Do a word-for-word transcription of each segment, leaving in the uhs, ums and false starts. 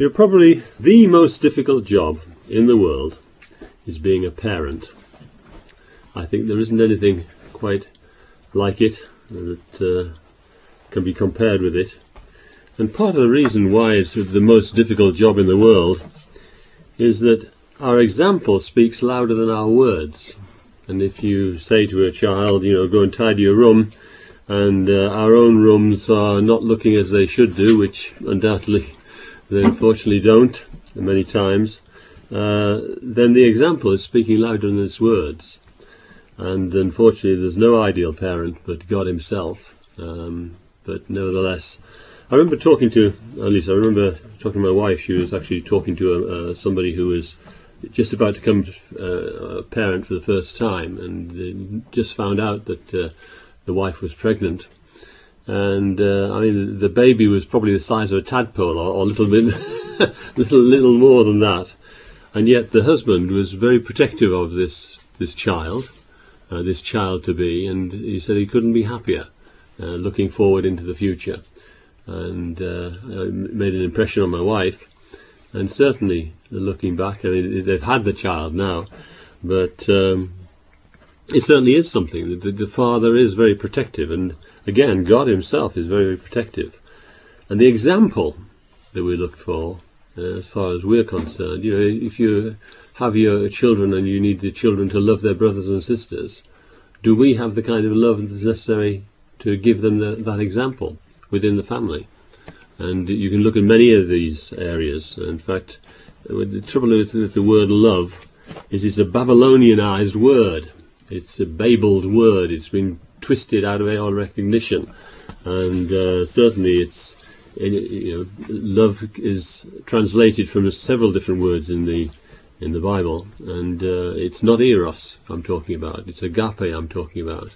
You're probably the most difficult job in the world is being a parent. I think there isn't anything quite like it that uh, can be compared with it. And part of the reason why it's the most difficult job in the world is that our example speaks louder than our words. And if you say to a child, you know, go and tidy your room, and uh, our own rooms are not looking as they should do, which undoubtedly they unfortunately don't many times, uh, then the example is speaking louder than its words. And unfortunately there's no ideal parent but God himself. Um, but nevertheless, I remember talking to, at least I remember talking to my wife. She was actually talking to a, uh, somebody who was just about to become uh, a parent for the first time, and just found out that uh, the wife was pregnant. And uh, I mean, the baby was probably the size of a tadpole, or, or a little bit, little little more than that. And yet the husband was very protective of this this child, uh, this child to be, and he said he couldn't be happier, uh, looking forward into the future. And uh, it made an impression on my wife. And certainly, looking back, I mean, they've had the child now, but um, it certainly is something. The, the father is very protective, and again, God himself is very, very protective. And the example that we look for, uh, as far as we're concerned, you know, if you have your children and you need the children to love their brothers and sisters, do we have the kind of love that's necessary to give them the, that example within the family? And you can look at many of these areas. In fact, the trouble with the word love is it's a Babylonianized word. It's a babbled word. It's been twisted out of all recognition. And uh, certainly it's, you know, love is translated from several different words in the in the Bible. And uh, it's not eros I'm talking about. It's agape I'm talking about.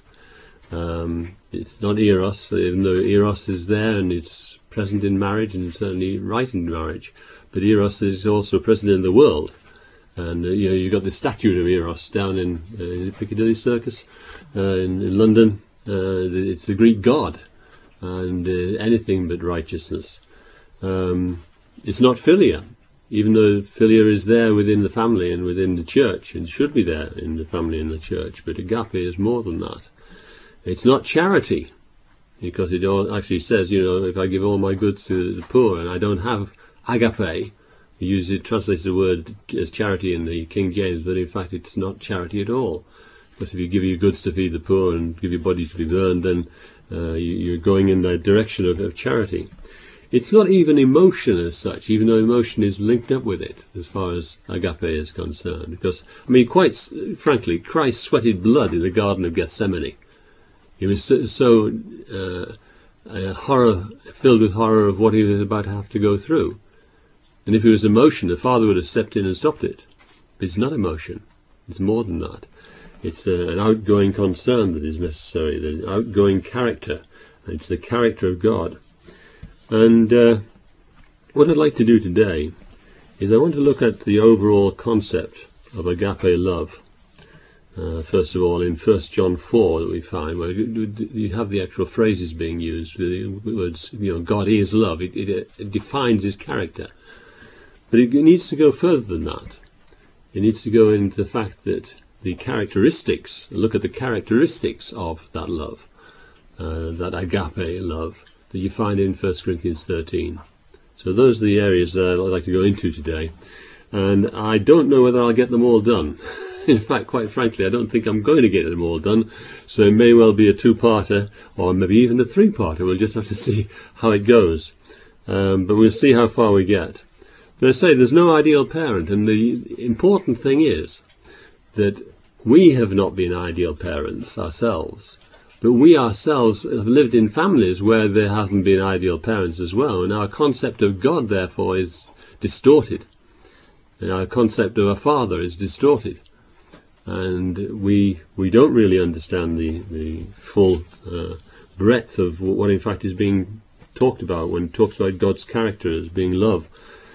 Um, it's not eros, even though eros is there and it's present in marriage, and certainly right in marriage, but eros is also present in the world. And uh, you know, you've got the statue of Eros down in uh, Piccadilly Circus uh, in, in London. Uh, it's the Greek god, and uh, anything but righteousness. Um, it's not philia, even though philia is there within the family and within the church, and should be there in the family and the church, but agape is more than that. It's not charity, because it all actually says, you know, if I give all my goods to the poor and I don't have agape, it usually translates the word as charity in the King James, but in fact it's not charity at all. Because if you give your goods to feed the poor and give your body to be burned, then uh, you're going in the direction of, of charity. It's not even emotion as such, even though emotion is linked up with it as far as agape is concerned. Because, I mean, quite frankly, Christ sweated blood in the Garden of Gethsemane. He was so, so uh, uh, horror, filled with horror of what he was about to have to go through. And if it was emotion, the Father would have stepped in and stopped it. But it's not emotion. It's more than that. It's uh, an outgoing concern that is necessary, the outgoing character. It's the character of God. And uh, what I'd like to do today is I want to look at the overall concept of agape love. Uh, first of all, in First John four that we find, where you have the actual phrases being used, the words, you know, God is love. It, it, it defines his character. But it needs to go further than that. It needs to go into the fact that the characteristics, look at the characteristics of that love, uh, that agape love, that you find in First Corinthians thirteen. So those are the areas that I'd like to go into today. And I don't know whether I'll get them all done. In fact, quite frankly, I don't think I'm going to get them all done, so it may well be a two-parter, or maybe even a three-parter. We'll just have to see how it goes. Um, but we'll see how far we get. But I say there's no ideal parent, and the important thing is that we have not been ideal parents ourselves, but we ourselves have lived in families where there haven't been ideal parents as well, and our concept of God, therefore, is distorted, and our concept of a father is distorted. And we we don't really understand the, the full uh, breadth of what in fact is being talked about when it talks about God's character as being love.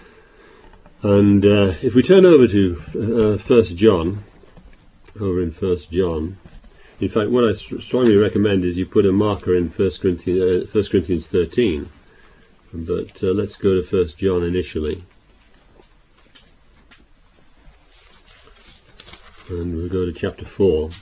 And uh, if we turn over to uh, First John, over in First John, in fact what I st strongly recommend is you put a marker in First Corinthians, uh, First Corinthians thirteen, but uh, let's go to First John initially. and we'll go to chapter four.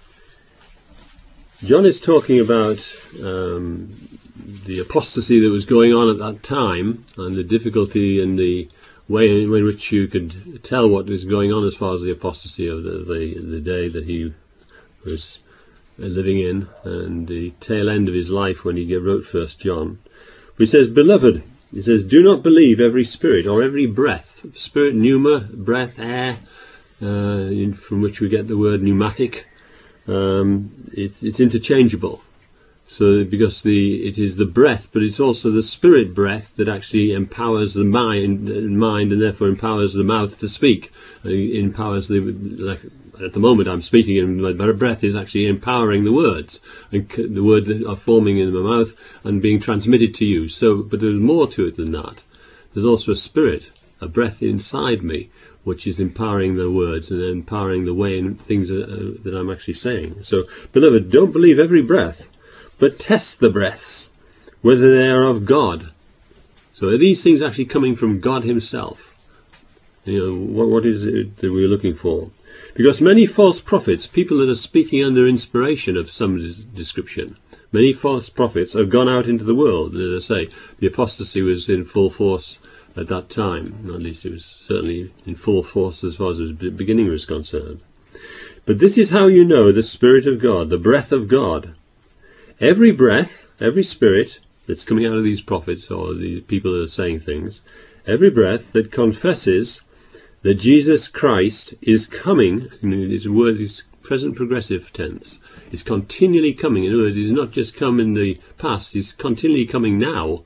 John is talking about um, the apostasy that was going on at that time, and the difficulty and the way in which you could tell what was going on as far as the apostasy of the, the, the day that he was living in, and the tail end of his life when he wrote First John. He says, "Beloved," he says, "do not believe every spirit or every breath." Spirit, pneuma, breath, air, uh, in, from which we get the word pneumatic. Um, it, it's interchangeable. So because the it is the breath, but it's also the spirit breath that actually empowers the mind, mind, and therefore empowers the mouth to speak. Uh, empowers the like. At the moment I'm speaking, and my breath is actually empowering the words, and the words that are forming in my mouth and being transmitted to you. So, but there's more to it than that. There's also a spirit, a breath inside me, which is empowering the words and empowering the way and things that, uh, that I'm actually saying. So, beloved, don't believe every breath, but test the breaths, whether they are of God. So are these things actually coming from God himself? You know, what, what is it that we're looking for? Because many false prophets, people that are speaking under inspiration of some description, many false prophets have gone out into the world. And as I say, the apostasy was in full force at that time. At least it was certainly in full force as far as the beginning was concerned. But this is how you know the Spirit of God, the breath of God. Every breath, every spirit that's coming out of these prophets or the people that are saying things, every breath that confesses that Jesus Christ is coming, his word is present progressive tense, is continually coming. In other words, he's not just come in the past, he's continually coming now.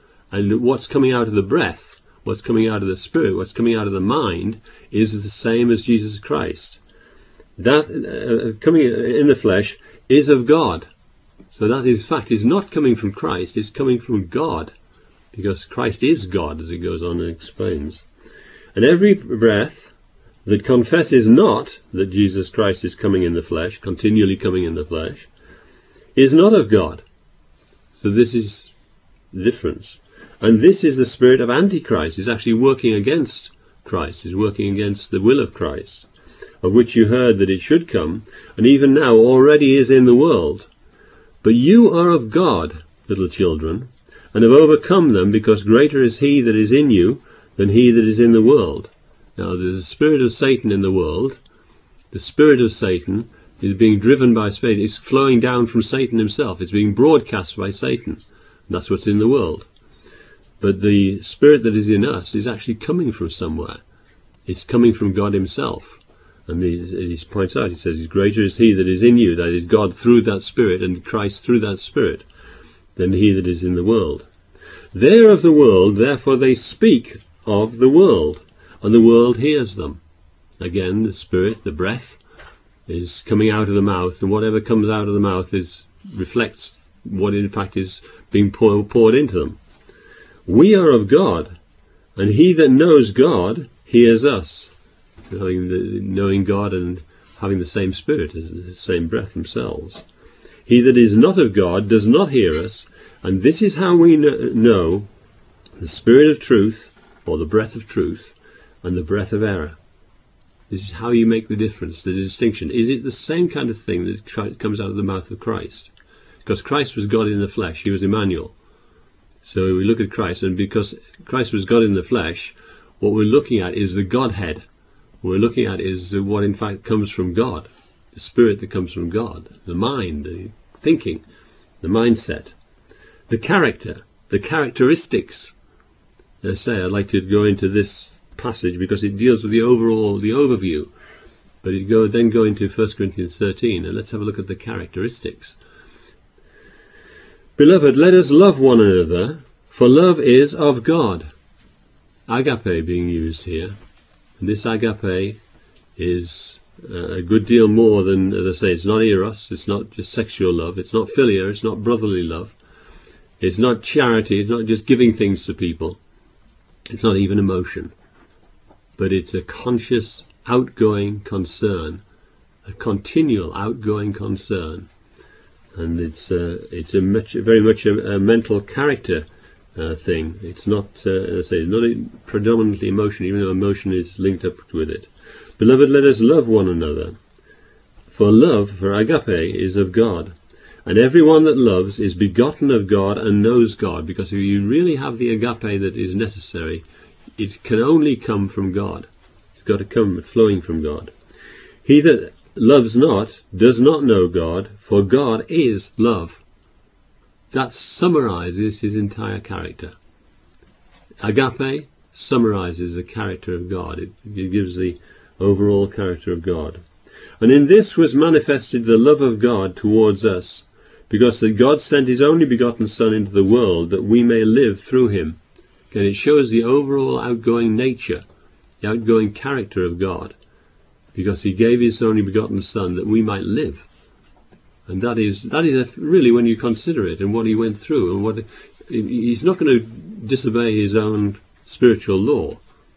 And what's coming out of the breath, what's coming out of the spirit, what's coming out of the mind, is the same as Jesus Christ. That uh, coming in the flesh is of God. So that, in fact, is not coming from Christ, it's coming from God. Because Christ is God, as he goes on and explains. And every breath that confesses not that Jesus Christ is coming in the flesh, continually coming in the flesh, is not of God. So this is the difference. And this is the spirit of Antichrist, is actually working against Christ, is working against the will of Christ, of which you heard that it should come, and even now already is in the world. But you are of God, little children, and have overcome them, because greater is he that is in you than he that is in the world. Now there's a spirit of Satan in the world. The spirit of Satan is being driven by Satan. It's flowing down from Satan himself. It's being broadcast by Satan. And that's what's in the world. But the spirit that is in us is actually coming from somewhere. It's coming from God himself. And he, he points out, he says, greater is he that is in you, that is God through that spirit, and Christ through that spirit, than he that is in the world. They are of the world, therefore they speak of the world, and the world hears them. Again, the spirit, the breath, is coming out of the mouth, and whatever comes out of the mouth is reflects what in fact is being pour, poured into them. We are of God, and he that knows God hears us. Knowing, the, knowing God and having the same spirit, the same breath themselves. He that is not of God does not hear us, and this is how we know the spirit of truth, or the breath of truth, and the breath of error. This is how you make the difference, the distinction. Is it the same kind of thing that comes out of the mouth of Christ? Because Christ was God in the flesh, he was Emmanuel. So we look at Christ, and because Christ was God in the flesh, what we're looking at is the Godhead. What we're looking at is what in fact comes from God, the spirit that comes from God, the mind, the thinking, the mindset, the character, the characteristics. As I say, I'd like to go into this passage because it deals with the overall, the overview. But it go then go into First Corinthians thirteen, and let's have a look at the characteristics. Beloved, let us love one another, for love is of God. Agape being used here. And this agape is uh, a good deal more than, as I say, it's not eros, it's not just sexual love, it's not philia, it's not brotherly love. It's not charity, it's not just giving things to people. It's not even emotion. But it's a conscious, outgoing concern, a continual outgoing concern. And it's uh, it's a much, very much a, a mental character uh, thing. It's not, uh, as I say, not a predominantly emotion, even though emotion is linked up with it. Beloved, let us love one another. For love, for agape, is of God. And everyone that loves is begotten of God and knows God. Because if you really have the agape that is necessary, it can only come from God. It's got to come flowing from God. He that loves not does not know God, for God is love. That summarizes his entire character. Agape summarizes the character of God. It, it gives the overall character of God. And in this was manifested the love of God towards us, because that God sent his only begotten Son into the world that we may live through him. And it shows the overall outgoing nature, the outgoing character of God, because he gave his only begotten Son that we might live. And that is that is a, really, when you consider it and what he went through, and what he's not going to disobey his own spiritual law,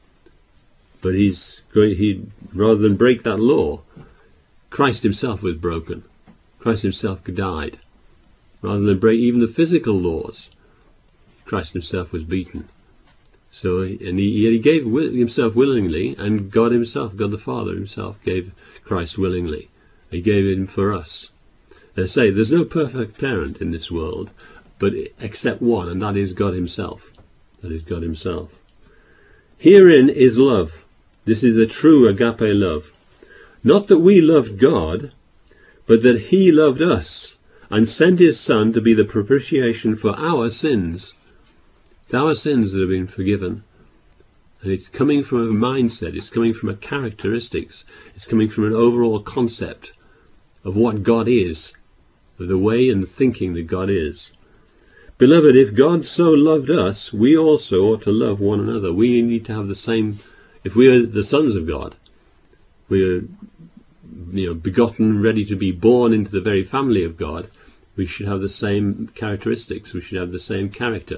but he's going, he rather than break that law, Christ himself was broken. Christ himself died. Rather than break even the physical laws, Christ himself was beaten. So, and he, he gave himself willingly, and God himself, God the Father himself, gave Christ willingly. He gave him for us. They say there's no perfect parent in this world, but except one, and that is God himself. That is God himself. Herein is love. This is the true agape love. Not that we loved God, but that he loved us, and sent his Son to be the propitiation for our sins. It's our sins that have been forgiven. And it's coming from a mindset, it's coming from a characteristics, it's coming from an overall concept of what God is, of the way and the thinking that God is. Beloved, if God so loved us, we also ought to love one another. We need to have the same, if we are the sons of God, we are, you know, begotten, ready to be born into the very family of God, we should have the same characteristics, we should have the same character.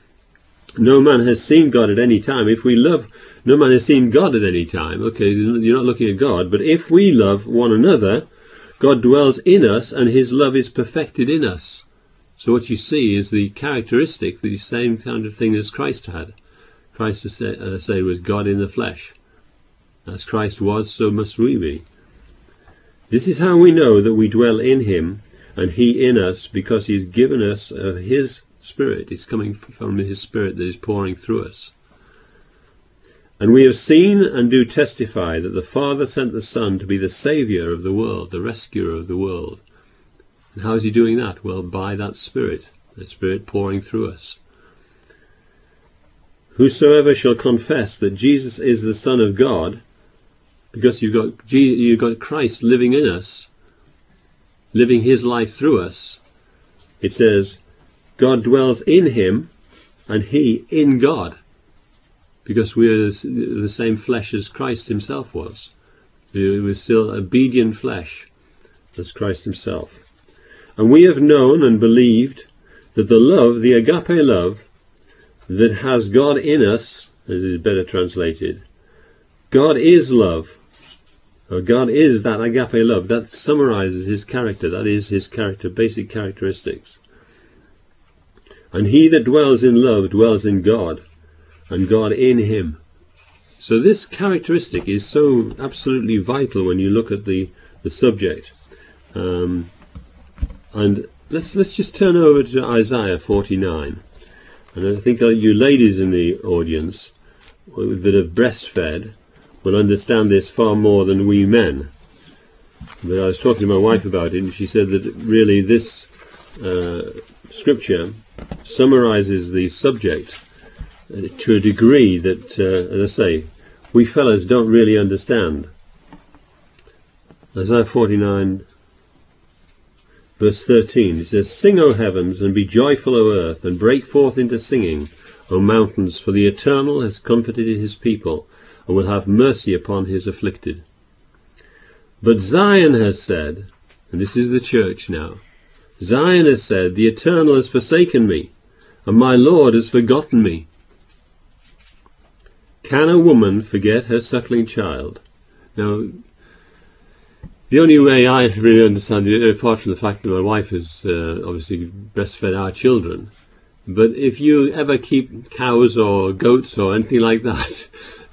No man has seen God at any time. If we love, no man has seen God at any time. Okay, you're not looking at God, but if we love one another, God dwells in us and his love is perfected in us. So what you see is the characteristic, the same kind of thing as Christ had. Christ, as I say, was God in the flesh. As Christ was, so must we be. This is how we know that we dwell in him and he in us, because he's given us of his Spirit. It's coming from his Spirit that is pouring through us. And we have seen and do testify that the Father sent the Son to be the Saviour of the world, the rescuer of the world. And how is he doing that? Well, by that Spirit, the Spirit pouring through us. Whosoever shall confess that Jesus is the Son of God, because you've got, you've got Christ living in us, living his life through us, it says, God dwells in him and he in God, because we are the same flesh as Christ himself was. We were still obedient flesh as Christ himself. And we have known and believed that the love, the agape love, that has God in us, as it is better translated, God is love. Or God is that agape love. That summarizes his character. That is his character, basic characteristics. And he that dwells in love dwells in God, and God in him. So this characteristic is so absolutely vital when you look at the, the subject. Um, and let's let's just turn over to Isaiah forty-nine. And I think you ladies in the audience that have breastfed will understand this far more than we men. But I was talking to my wife about it, and she said that really this uh, scripture summarizes the subject to a degree that, uh, as I say, we fellas don't really understand. Isaiah forty-nine, verse thirteen, it says, Sing, O heavens, and be joyful, O earth, and break forth into singing, O mountains, for the Eternal has comforted his people, and will have mercy upon his afflicted. But Zion has said, and this is the church now, Zion has said, the Eternal has forsaken me, and my Lord has forgotten me. Can a woman forget her suckling child? Now, the only way I really understand it, apart from the fact that my wife has uh, obviously breastfed our children, But if you ever keep cows or goats or anything like that,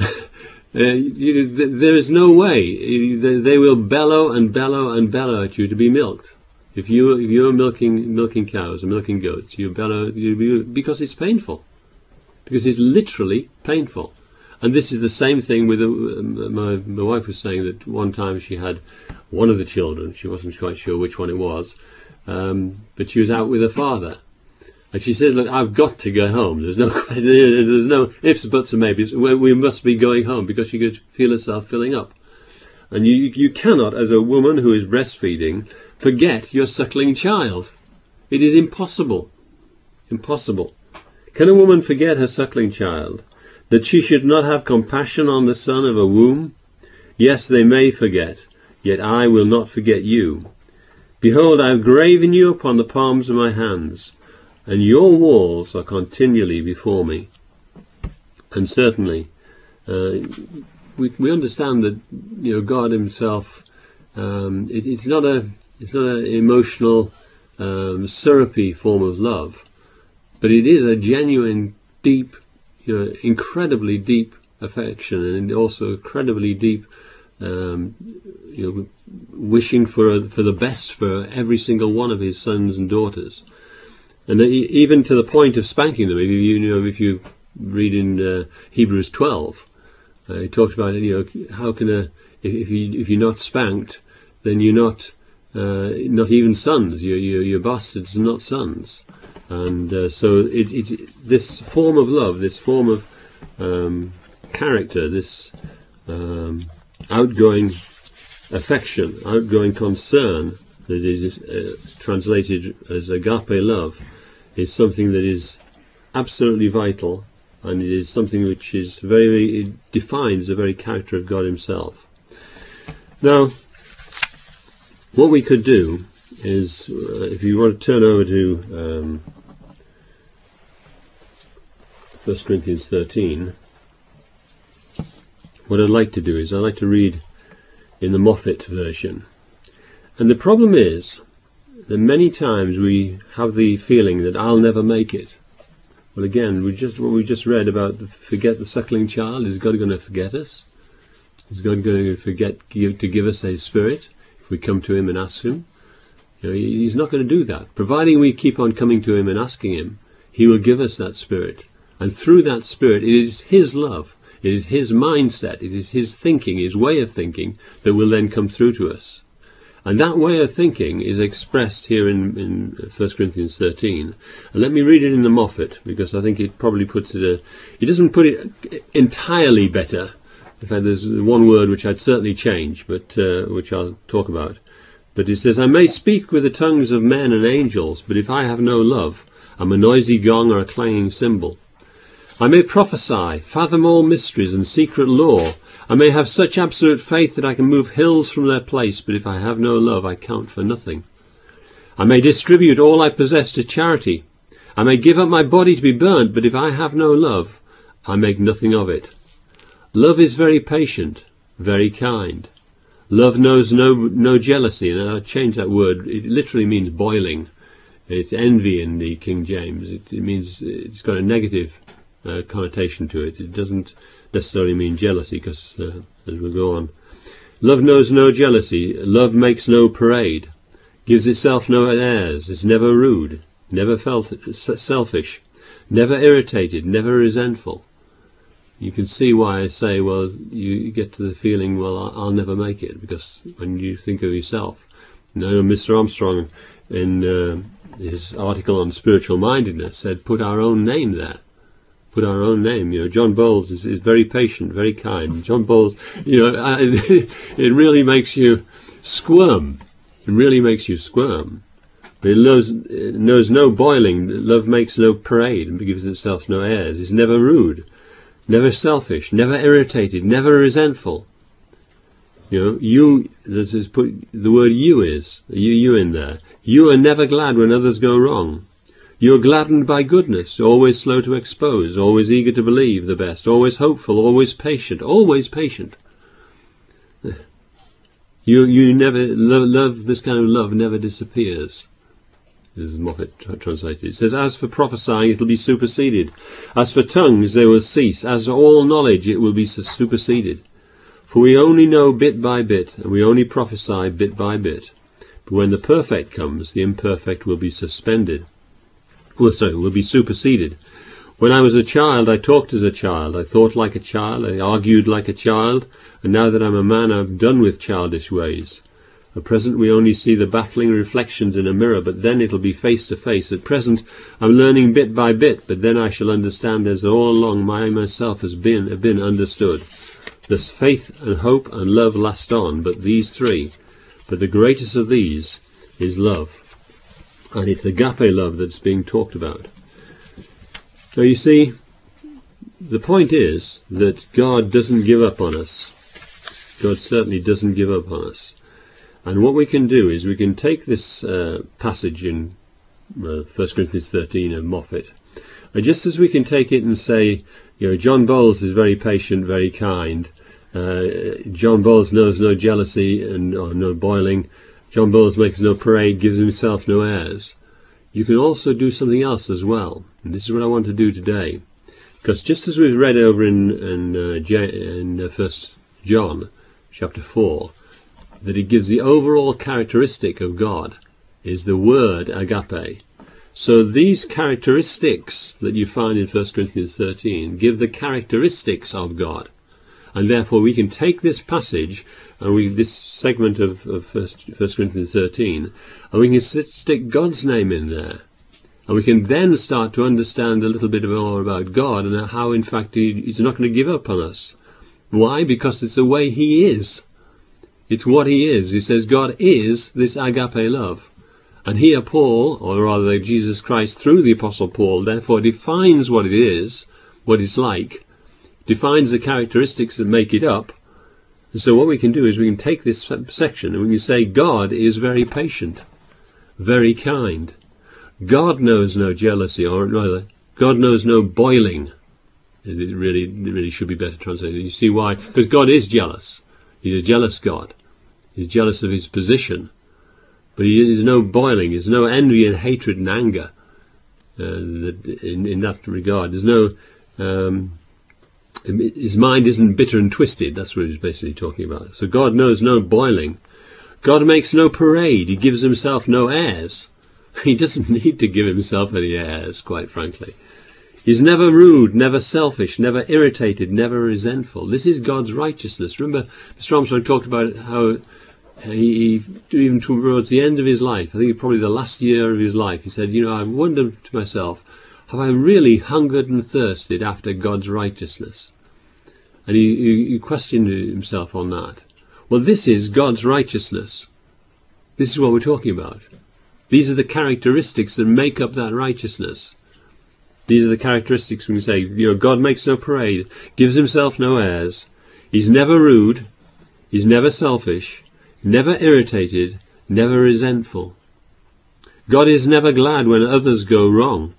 uh, you, there is no way. They will bellow and bellow and bellow at you to be milked. If you if you're milking milking cows or milking goats, you bellow you, because it's painful, because it's literally painful. And this is the same thing with uh, my my wife was saying that one time she had one of the children. She wasn't quite sure which one it was, um, but she was out with her father, and she said, "Look, I've got to go home. There's no there's no ifs, buts, and maybes. We, we must be going home," because she could feel herself filling up. And you you cannot, as a woman who is breastfeeding, forget your suckling child. It is impossible. Impossible. Can a woman forget her suckling child? That she should not have compassion on the son of a womb? Yes, they may forget, yet I will not forget you. Behold, I have graven you upon the palms of my hands, and your walls are continually before me. And certainly, uh, we, we understand that, you know, God Himself, um, it, it's not a it's not an emotional, um, syrupy form of love, but it is a genuine, deep, you know, incredibly deep affection, and also incredibly deep, um, you know, wishing for for the best for every single one of His sons and daughters, and even to the point of spanking them. If you, you know, if you read in uh, Hebrews twelve, uh, it talks about, you know, how can a if, if you if you're not spanked, then you're not uh, not even sons. You're you're, you're bastards and not sons. And uh, so it, it, this form of love, this form of um, character, this um, outgoing affection, outgoing concern that is uh, translated as agape love, is something that is absolutely vital, and it is something which is very, it defines the very character of God Himself. Now, what we could do is, uh, if you want to turn over to um, First Corinthians thirteen, what I'd like to do is I'd like to read in the Moffat version. And the problem is that many times we have the feeling that I'll never make it. Well, again, we just what we just read about the, forget the suckling child. Is God going to forget us? Is God going to forget give, to give us a spirit if we come to Him and ask Him? You know, He's not going to do that. Providing we keep on coming to Him and asking Him, He will give us that spirit. And through that spirit, it is His love, it is His mindset, it is His thinking, His way of thinking that will then come through to us. And that way of thinking is expressed here in, in First Corinthians thirteen. And let me read it in the Moffat, because I think it probably puts it, a, it doesn't put it entirely better. In fact, there's one word which I'd certainly change, but uh, which I'll talk about. But it says, I may speak with the tongues of men and angels, but if I have no love, I'm a noisy gong or a clanging cymbal. I may prophesy, fathom all mysteries and secret lore. I may have such absolute faith that I can move hills from their place, but if I have no love, I count for nothing. I may distribute all I possess to charity. I may give up my body to be burnt, but if I have no love, I make nothing of it. Love is very patient, very kind. Love knows no no jealousy, and I change that word. It literally means boiling. It's envy in the King James. It, it means it's got a negative Uh, connotation to it. It doesn't necessarily mean jealousy, because uh, as we'll go on, love knows no jealousy, love makes no parade, gives itself no airs, is never rude, never felt selfish, never irritated, never resentful. You can see why I say, well, you get to the feeling, well, I'll never make it, because when you think of yourself, you know, Mister Armstrong in uh, his article on spiritual mindedness said, put our own name there. Put our own name. You know, John Bowles is, is very patient, very kind. John Bowles, you know, it really makes you squirm. It really makes you squirm. But it knows, it knows no boiling. Love makes no parade and gives itself no airs. It's never rude, never selfish, never irritated, never resentful. You know, you, that is put, the word you is, you, you in there. You are never glad when others go wrong. You are gladdened by goodness, always slow to expose, always eager to believe the best, always hopeful, always patient, always patient. You you never love, love this kind of love never disappears. This is Moffat tra translated. It says, as for prophesying, it will be superseded. As for tongues, they will cease. As for all knowledge, it will be superseded. For we only know bit by bit, and we only prophesy bit by bit. But when the perfect comes, the imperfect will be suspended. Well, sorry, will be superseded. When I was a child, I talked as a child. I thought like a child. I argued like a child. And now that I'm a man, I've done with childish ways. At present, we only see the baffling reflections in a mirror, but then it'll be face to face. At present, I'm learning bit by bit, but then I shall understand as all along I myself has been, have been understood. Thus faith and hope and love last on, but these three, but the greatest of these is love. And it's agape love that's being talked about. Now you see, the point is that God doesn't give up on us. God certainly doesn't give up on us. And what we can do is we can take this uh, passage in uh, First Corinthians thirteen of Moffat, and just as we can take it and say, you know, John Bowles is very patient, very kind. Uh, John Bowles knows no jealousy and or no boiling. John Bowles makes no parade, gives himself no airs. You can also do something else as well. And this is what I want to do today. Because just as we've read over in, in, uh, J in uh, First John chapter four, that it gives the overall characteristic of God is the word agape. So these characteristics that you find in First Corinthians thirteen give the characteristics of God. And therefore we can take this passage and we this segment of, of First, First Corinthians thirteen, and we can sit, stick God's name in there. And we can then start to understand a little bit more about God and how, in fact, he, he's not going to give up on us. Why? Because it's the way he is. It's what he is. He says God is this agape love. And here Paul, or rather Jesus Christ through the Apostle Paul, therefore defines what it is, what it's like, defines the characteristics that make it up. And so what we can do is we can take this section and we can say God is very patient, very kind. God knows no jealousy, or rather, God knows no boiling. It really, it really should be better translated. You see why? Because God is jealous. He's a jealous God. He's jealous of his position. But he is no boiling. There's no envy and hatred and anger uh, in, in that regard. There's no... Um, his mind isn't bitter and twisted. That's what he's basically talking about. So God knows no boiling. God makes no parade. He gives himself no airs. He doesn't need to give himself any airs, quite frankly. He's never rude, never selfish, never irritated, never resentful. This is God's righteousness. Remember, Mister Armstrong talked about how he, he, even towards the end of his life, I think probably the last year of his life, he said, you know, I wondered to myself, have I really hungered and thirsted after God's righteousness? And he, he, he questioned himself on that. Well, this is God's righteousness. This is what we're talking about. These are the characteristics that make up that righteousness. These are the characteristics when we say, you know, God makes no parade, gives himself no airs, he's never rude, he's never selfish, never irritated, never resentful. God is never glad when others go wrong.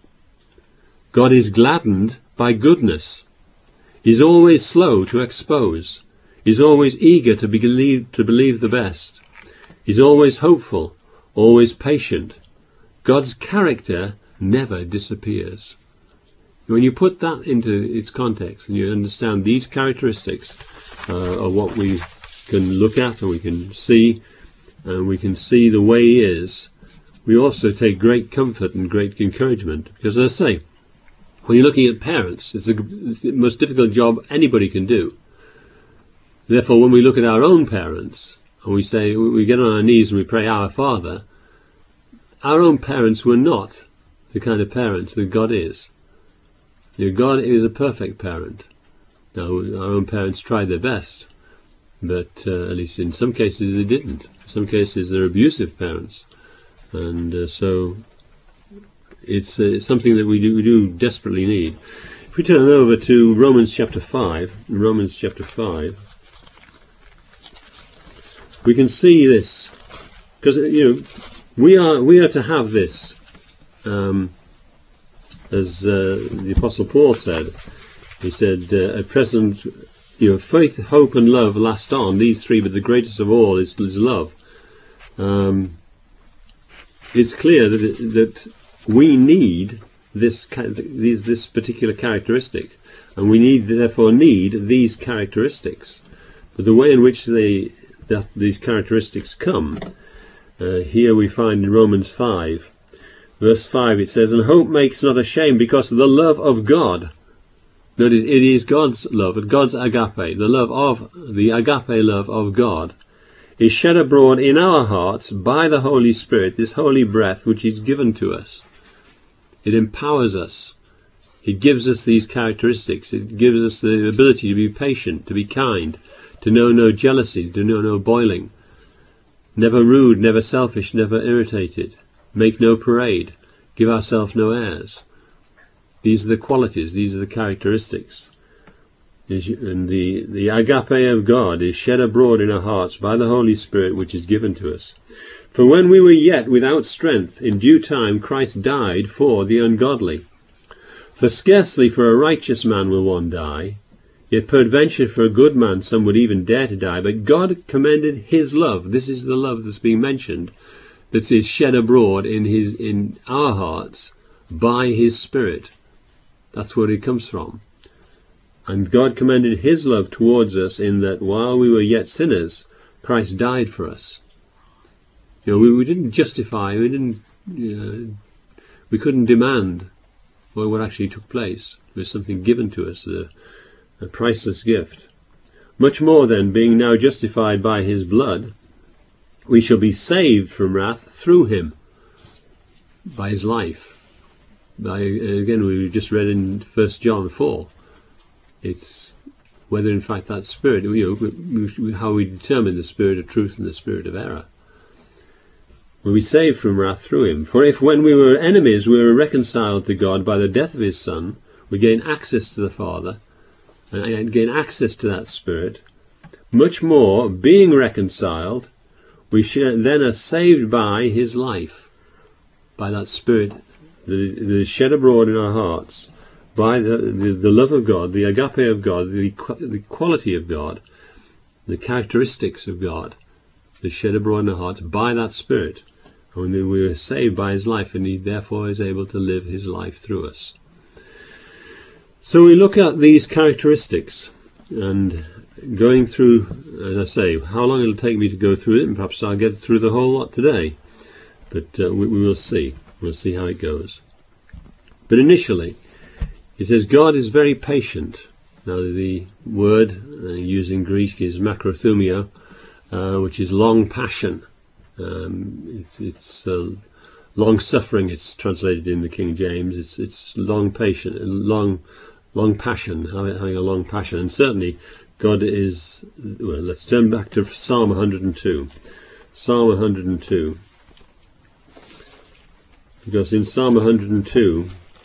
God is gladdened by goodness. He's always slow to expose. He's always eager to believe, to believe the best. He's always hopeful, always patient. God's character never disappears. When you put that into its context and you understand these characteristics uh, are what we can look at and we can see, and we can see the way he is, we also take great comfort and great encouragement. Because as I say, when you're looking at parents, it's the most difficult job anybody can do. Therefore, when we look at our own parents, and we say, we get on our knees and we pray, Our Father, our own parents were not the kind of parents that God is. You know, God is a perfect parent. Now, our own parents tried their best, but uh, at least in some cases they didn't. In some cases they're abusive parents. And uh, so it's, uh, it's something that we do, we do desperately need. If we turn over to Romans chapter five, Romans chapter five, we can see this, because you know we are we are to have this, um, as uh, the Apostle Paul said. He said, uh, "At present, you know, faith, hope, and love last on. These three, but the greatest of all is, is love." Um, it's clear that it, that we need this this particular characteristic, and we need therefore need these characteristics. But the way in which they that these characteristics come, uh, here we find in Romans five, verse five, it says, "And hope makes not ashamed, because the love of God." Notice, it is God's love, and God's agape, the love of the agape love of God, is shed abroad in our hearts by the Holy Spirit, this holy breath which is given to us. It empowers us. It gives us these characteristics. It gives us the ability to be patient, to be kind, to know no jealousy, to know no boiling, never rude, never selfish, never irritated, make no parade, give ourselves no airs. These are the qualities, these are the characteristics. And the, the agape of God is shed abroad in our hearts by the Holy Spirit which is given to us. For when we were yet without strength, in due time Christ died for the ungodly. For scarcely for a righteous man will one die, yet peradventure for a good man some would even dare to die. But God commended his love, this is the love that's being mentioned, that is shed abroad in his in our hearts by his Spirit. That's where it comes from. And God commended his love towards us in that while we were yet sinners, Christ died for us. You know, we, we didn't justify, we didn't, uh, we couldn't demand what actually took place. It was something given to us, a, a priceless gift. Much more then, being now justified by his blood, we shall be saved from wrath through him, by his life. By, again, we just read in First John four. It's whether in fact that spirit, you know, how we determine the spirit of truth and the spirit of error. We'll be saved from wrath through him. For if when we were enemies we were reconciled to God by the death of his Son, we gain access to the Father, and gain access to that Spirit, much more, being reconciled, we then are saved by his life, by that Spirit that is shed abroad in our hearts, by the, the, the love of God, the agape of God, the, the quality of God, the characteristics of God, that shed abroad in our hearts by that Spirit. And we are saved by his life, and he therefore is able to live his life through us. So we look at these characteristics, and going through, as I say, how long it'll take me to go through it, and perhaps I'll get through the whole lot today. But uh, we, we will see. We'll see how it goes. But initially, it says God is very patient. Now the word uh, used in Greek is makrothumia, uh, which is long passion. Um, it's it's uh, long suffering. It's translated in the King James. It's it's long patient, long long passion, having a long passion. And certainly, God is. Well, let's turn back to Psalm one hundred and two. Psalm one hundred and two. Because in Psalm one hundred and two,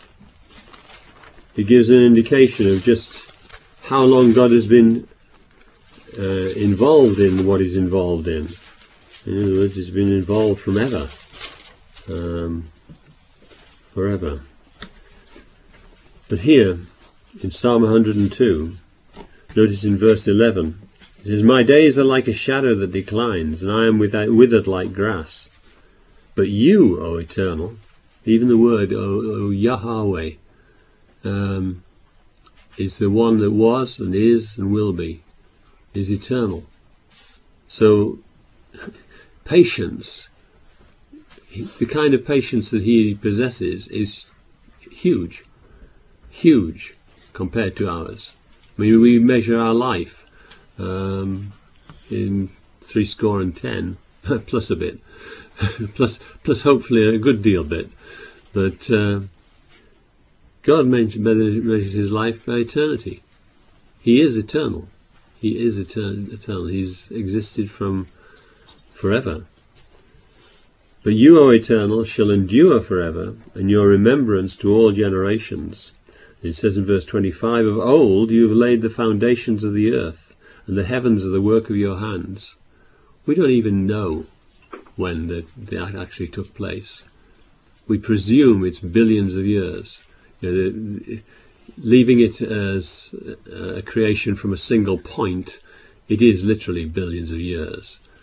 it gives an indication of just how long God has been uh, involved in what he's involved in. In other words, he's been involved from ever, um, forever. But here, in Psalm one hundred and two, notice in verse eleven, it says, "My days are like a shadow that declines, and I am without, withered like grass. But you, O Eternal," even the word, O, o Yahweh, um, is the one that was and is and will be, is eternal. So, patience, the kind of patience that he possesses is huge, huge compared to ours. I mean, we measure our life um, in three score and ten, plus a bit, plus plus hopefully a good deal bit. But uh, God measures his life by eternity. He is eternal. He is etern- eternal. He's existed from forever. But you, O Eternal, shall endure forever, and your remembrance to all generations. And it says in verse twenty-five, "Of old you have laid the foundations of the earth, and the heavens are the work of your hands." We don't even know when that, that actually took place. We presume it's billions of years. You know, the, leaving it as a creation from a single point, it is literally billions of years.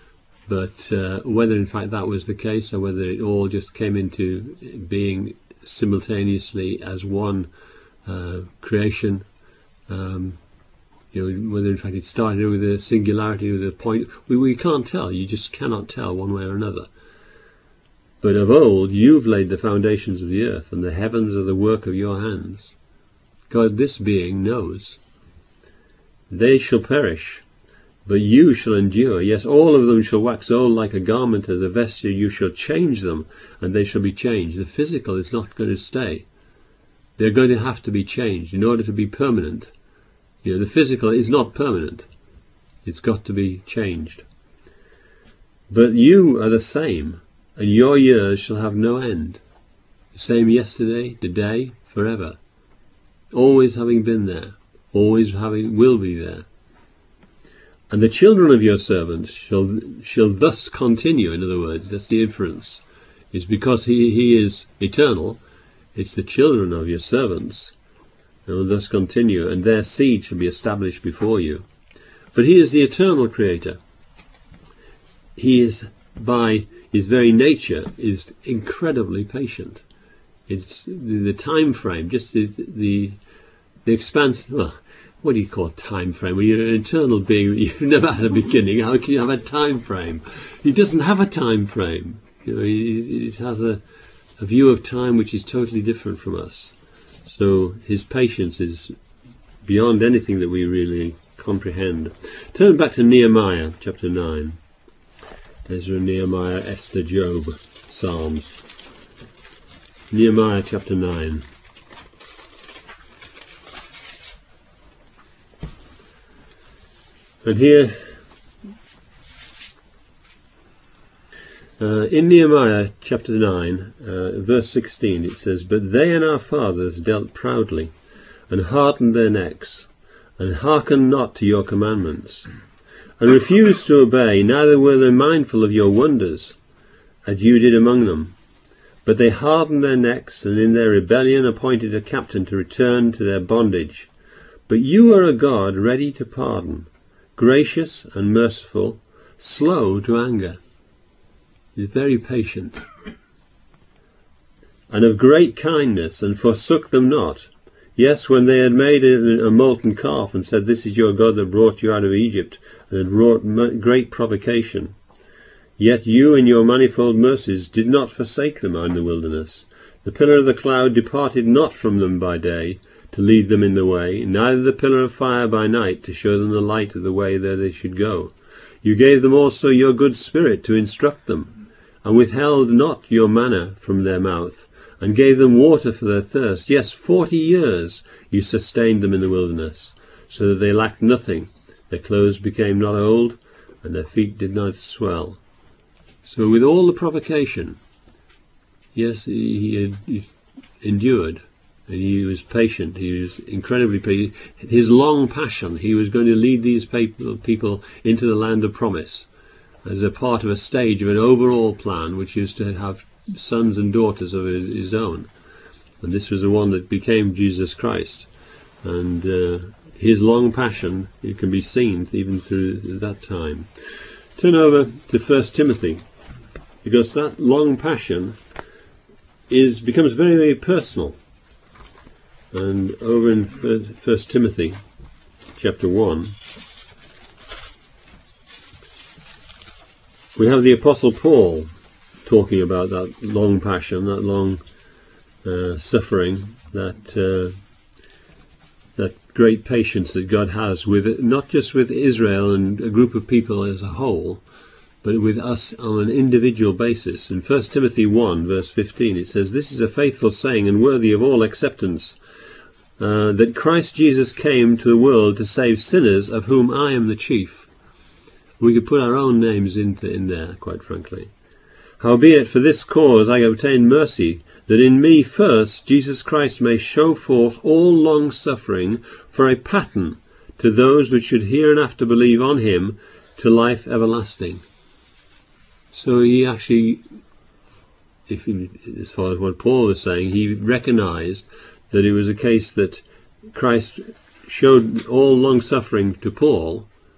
But uh, whether in fact that was the case, or whether it all just came into being simultaneously as one uh, creation, um, you know, whether in fact it started with a singularity, with a point, we, we can't tell. You just cannot tell one way or another. But of old you've laid the foundations of the earth, and the heavens are the work of your hands. God, this being, knows. They shall perish, but you shall endure. Yes, all of them shall wax old like a garment, as a vesture. You shall change them, and they shall be changed. The physical is not going to stay. They're going to have to be changed in order to be permanent. You know, the physical is not permanent. It's got to be changed. But you are the same, and your years shall have no end. The same yesterday, today, forever. Always having been there. Always having, will be there. And the children of your servants shall shall thus continue. In other words, that's the inference. It's because he, he is eternal. It's the children of your servants that will thus continue, and their seed shall be established before you. But he is the eternal creator. He is, by his very nature, is incredibly patient. It's the, the time frame, just the the, the expanse. Well, what do you call time frame? When you're an eternal being, you've never had a beginning. How can you have a time frame? He doesn't have a time frame. You know, he, he has a, a view of time which is totally different from us. So his patience is beyond anything that we really comprehend. Turn back to Nehemiah chapter nine. Ezra, Nehemiah, Esther, Job, Psalms. Nehemiah chapter nine. And here, uh, in Nehemiah chapter nine, uh, verse sixteen, it says, "But they and our fathers dealt proudly, and hardened their necks, and hearkened not to your commandments, and refused to obey, neither were they mindful of your wonders, as you did among them. But they hardened their necks, and in their rebellion appointed a captain to return to their bondage. But you are a God ready to pardon, gracious and merciful, slow to anger." He is very patient. "And of great kindness, and forsook them not. Yes, when they had made a, a molten calf, and said, 'This is your God that brought you out of Egypt,' and had wrought great provocation. Yet you in your manifold mercies did not forsake them in the wilderness. The pillar of the cloud departed not from them by day, to lead them in the way, neither the pillar of fire by night, to show them the light of the way that they should go. You gave them also your good spirit to instruct them, and withheld not your manna from their mouth, and gave them water for their thirst. Yes, forty years you sustained them in the wilderness, so that they lacked nothing. Their clothes became not old, and their feet did not swell." So with all the provocation, yes, he, he, he endured. And he was patient. He was incredibly patient. His long passion, he was going to lead these people into the land of promise as a part of a stage of an overall plan, which is to have sons and daughters of his own. And this was the one that became Jesus Christ. And uh, his long passion, it can be seen even through that time. Turn over to First Timothy, because that long passion is becomes very, very personal. And over in First Timothy chapter one, we have the Apostle Paul talking about that long passion, that long uh, suffering, that uh, that great patience that God has with not just with Israel and a group of people as a whole, but with us on an individual basis. In First Timothy one, verse fifteen, it says, "This is a faithful saying and worthy of all acceptance, Uh, that Christ Jesus came to the world to save sinners, of whom I am the chief." We could put our own names in, in there, quite frankly. "Howbeit for this cause I obtain mercy, that in me first Jesus Christ may show forth all long suffering for a pattern to those which should hereinafter believe on him to life everlasting." So he actually, if he, as far as what Paul was saying, he recognized that it was a case that Christ showed all long suffering to Paul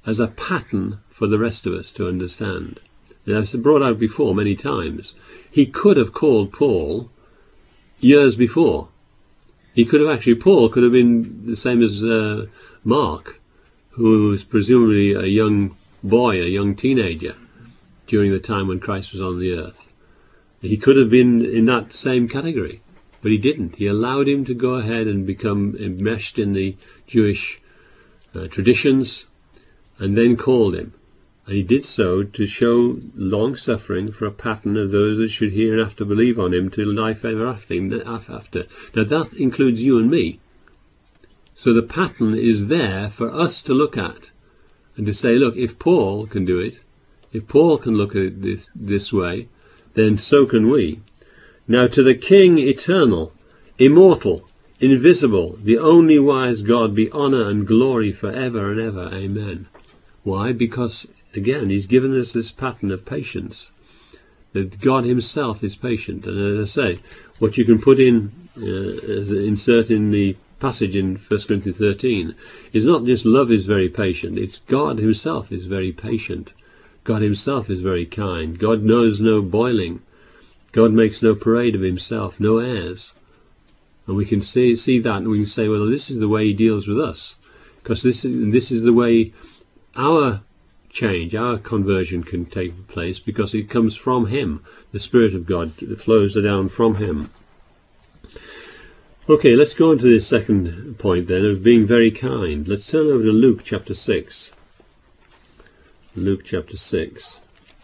as a pattern for the rest of us to understand. Now, it's brought out before many times. He could have called Paul years before. He could have actually, Paul could have been the same as uh, Mark, who was presumably a young boy, a young teenager, during the time when Christ was on the earth. He could have been in that same category, but he didn't. He allowed him to go ahead and become enmeshed in the Jewish uh, traditions, and then called him. And he did so to show long suffering for a pattern of those that should hereafter believe on him to life ever after. Now that includes you and me. So the pattern is there for us to look at and to say, look, if Paul can do it, if Paul can look at it this, this way, then so can we. Now to the King eternal, immortal, invisible, the only wise God, be honour and glory for ever and ever. Amen. Why? Because, again, he's given us this pattern of patience. That God himself is patient. And as I say, what you can put in, uh, as an insert in the passage in First Corinthians thirteen, is not just love is very patient, it's God himself is very patient. God himself is very kind. God knows no boiling. God makes no parade of himself, no airs. And we can see, see that, and we can say, well, this is the way he deals with us. Because this is, this is the way our change, our conversion can take place, because it comes from him. The Spirit of God flows down from him. Okay, let's go on to this second point then, of being very kind. Let's turn over to Luke chapter six. Luke chapter six.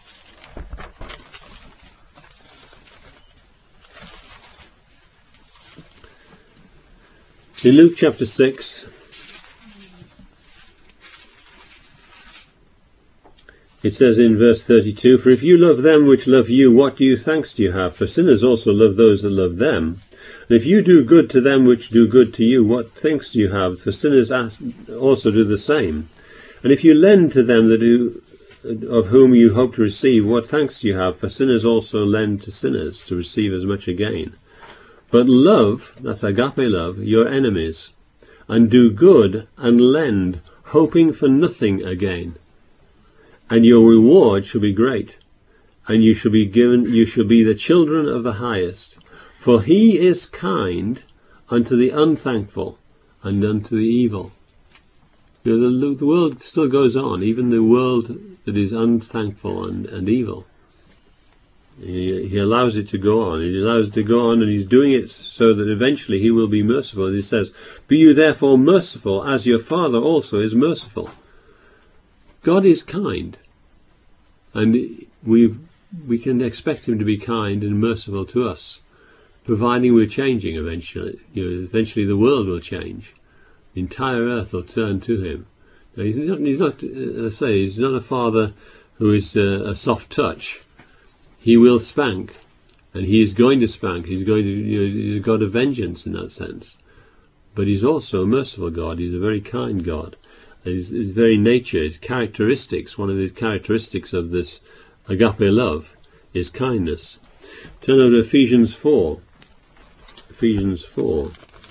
In Luke chapter six, it says in verse thirty-two, "For if you love them which love you, what do you thanks do you have? For sinners also love those that love them. And if you do good to them which do good to you, what thanks do you have? For sinners also do the same. And if you lend to them that do, of whom you hope to receive, what thanks do you have? For sinners also lend to sinners to receive as much again. But love," that's agape love, "your enemies, and do good and lend, hoping for nothing again. And your reward shall be great, and you shall be given, you shall be the children of the highest. For he is kind unto the unthankful and unto the evil." You know, the, the world still goes on, even the world that is unthankful and, and evil. He, he allows it to go on. He allows it to go on, and he's doing it so that eventually he will be merciful. And he says, "Be you therefore merciful, as your Father also is merciful." God is kind, and we we can expect him to be kind and merciful to us, providing we're changing eventually. You know, eventually the world will change. The entire earth will turn to him. Now, he's not, he's not as I say, he's not a father who is a, a soft touch. He will spank, and he is going to spank. He's going to, you know, he's a God of vengeance in that sense. But he's also a merciful God. He's a very kind God. His, his very nature, his characteristics, one of the characteristics of this agape love is kindness. Turn over to Ephesians four. Ephesians four.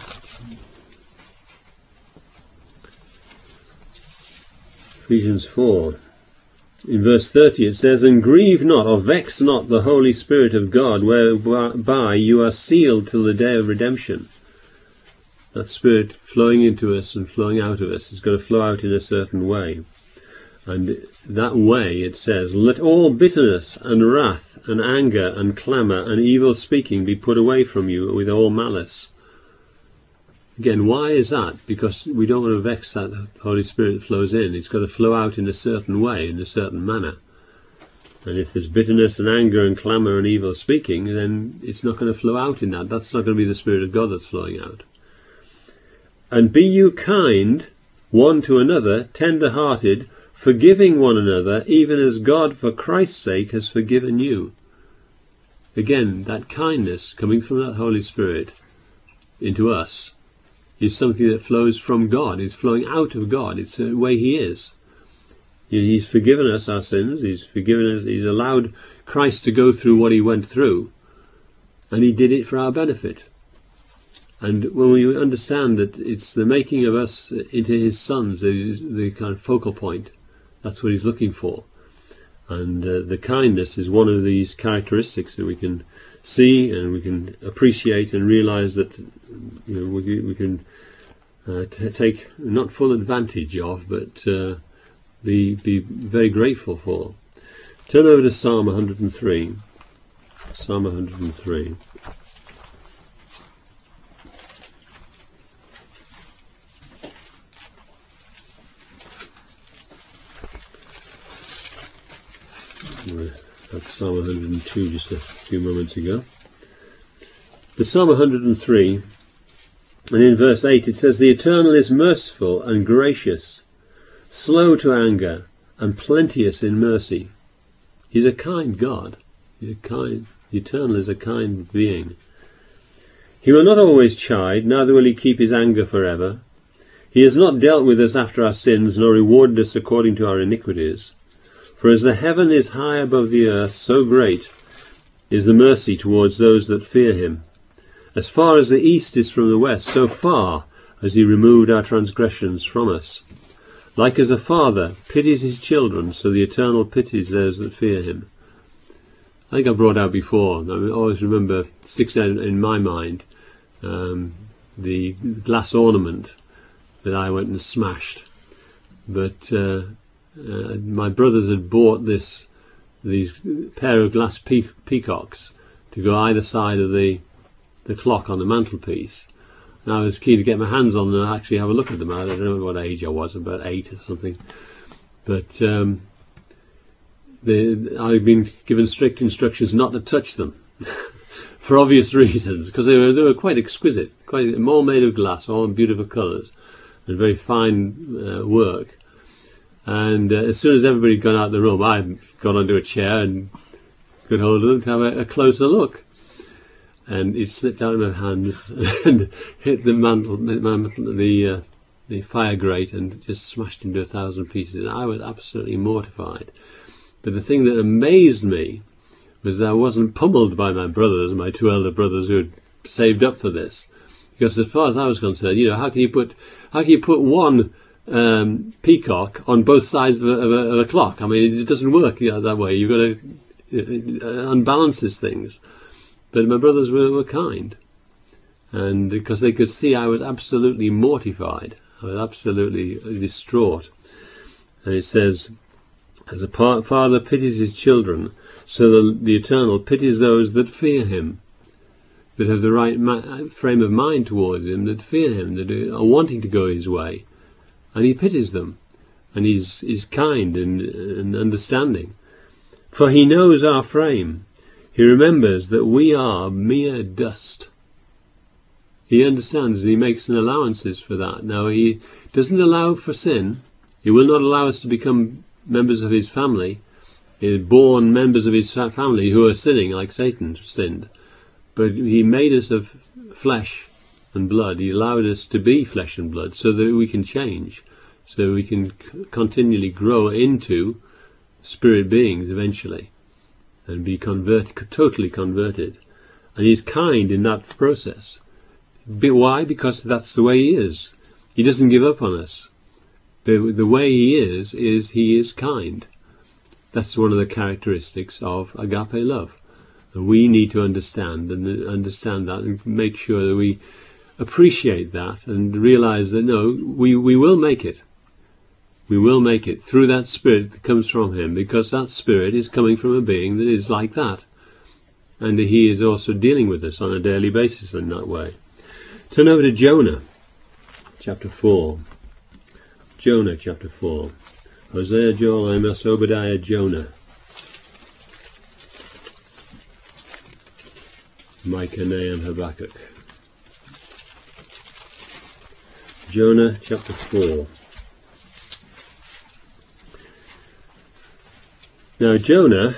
Ephesians four. In verse thirty it says, "And grieve not, or vex not the Holy Spirit of God, whereby you are sealed till the day of redemption." That Spirit flowing into us and flowing out of us is going to flow out in a certain way. And that way, it says, "Let all bitterness and wrath and anger and clamour and evil speaking be put away from you with all malice." Again, why is that? Because we don't want to vex that Holy Spirit that flows in. It's got to flow out in a certain way, in a certain manner. And if there's bitterness and anger and clamour and evil speaking, then it's not going to flow out in that. That's not going to be the Spirit of God that's flowing out. "And be you kind one to another, tender-hearted, forgiving one another, even as God for Christ's sake has forgiven you." Again, that kindness coming from that Holy Spirit into us is something that flows from God. It's flowing out of God. It's the way he is. He's forgiven us our sins. He's forgiven us. He's allowed Christ to go through what he went through, and he did it for our benefit. And when we understand that it's the making of us into his sons that is the kind of focal point That's what he's looking for. And uh, the kindness is one of these characteristics that we can see and we can appreciate and realize that, you know, we, we can uh, t take not full advantage of, but uh, be, be very grateful for. Turn over to Psalm one hundred and three. Psalm one hundred and three. That's Psalm one hundred and two just a few moments ago. But Psalm one hundred and three, and in verse eight it says, "The Eternal is merciful and gracious, slow to anger, and plenteous in mercy." He's a kind God. He's a kind, the Eternal is a kind being. "He will not always chide, neither will he keep his anger forever. He has not dealt with us after our sins, nor rewarded us according to our iniquities. For as the heaven is high above the earth, so great is the mercy towards those that fear him. As far as the east is from the west, so far has he removed our transgressions from us. Like as a father pities his children, so the Eternal pities those that fear him." I think I brought out before, I always remember, sticks out in my mind, um, the glass ornament that I went and smashed. But uh, Uh, my brothers had bought this these pair of glass pe peacocks to go either side of the the clock on the mantelpiece, and I was keen to get my hands on them and actually have a look at them. I don't know what age I was, about eight or something, but um, the, I've been given strict instructions not to touch them for obvious reasons, because they were they were quite exquisite, quite all made of glass, all in beautiful colours and very fine uh, work. And uh, as soon as everybody had gone out of the room, I got onto a chair and got hold of them to have a, a closer look. And it slipped out of my hands and hit the mantle, the uh, the fire grate, and just smashed into a thousand pieces. And I was absolutely mortified. But the thing that amazed me was that I wasn't pummeled by my brothers, my two elder brothers who had saved up for this. Because as far as I was concerned, you know, how can you put how can you put one Um, peacock on both sides of a, of, a, of a clock? I mean, it doesn't work, you know, that way. You've got to uh, unbalances things. But my brothers were, were kind, and because they could see I was absolutely mortified, I was absolutely distraught. And it says, "As a father pities his children, so the, the Eternal pities those that fear him, that have the right frame of mind towards him, that fear him, that are wanting to go his way. And he pities them, and he's, he's kind and, and understanding. For he knows our frame. He remembers that we are mere dust." He understands, and he makes an allowances for that. Now, he doesn't allow for sin. He will not allow us to become members of his family, born members of his family who are sinning like Satan sinned. But he made us of flesh and blood. He allowed us to be flesh and blood so that we can change, so we can c continually grow into spirit beings eventually and be converted, totally converted. And he's kind in that process. But why? Because that's the way he is. He doesn't give up on us. The, the way he is, is he is kind. That's one of the characteristics of agape love. And we need to understand and understand that and make sure that we appreciate that and realize that no, we, we will make it. We will make it through that spirit that comes from him, because that spirit is coming from a being that is like that. And he is also dealing with us on a daily basis in that way. Turn over to Jonah, chapter four. Jonah, chapter four. Hosea, Joel, Amos, Obadiah, Jonah. Micah, Nahum, Habakkuk. Jonah chapter four. Now Jonah,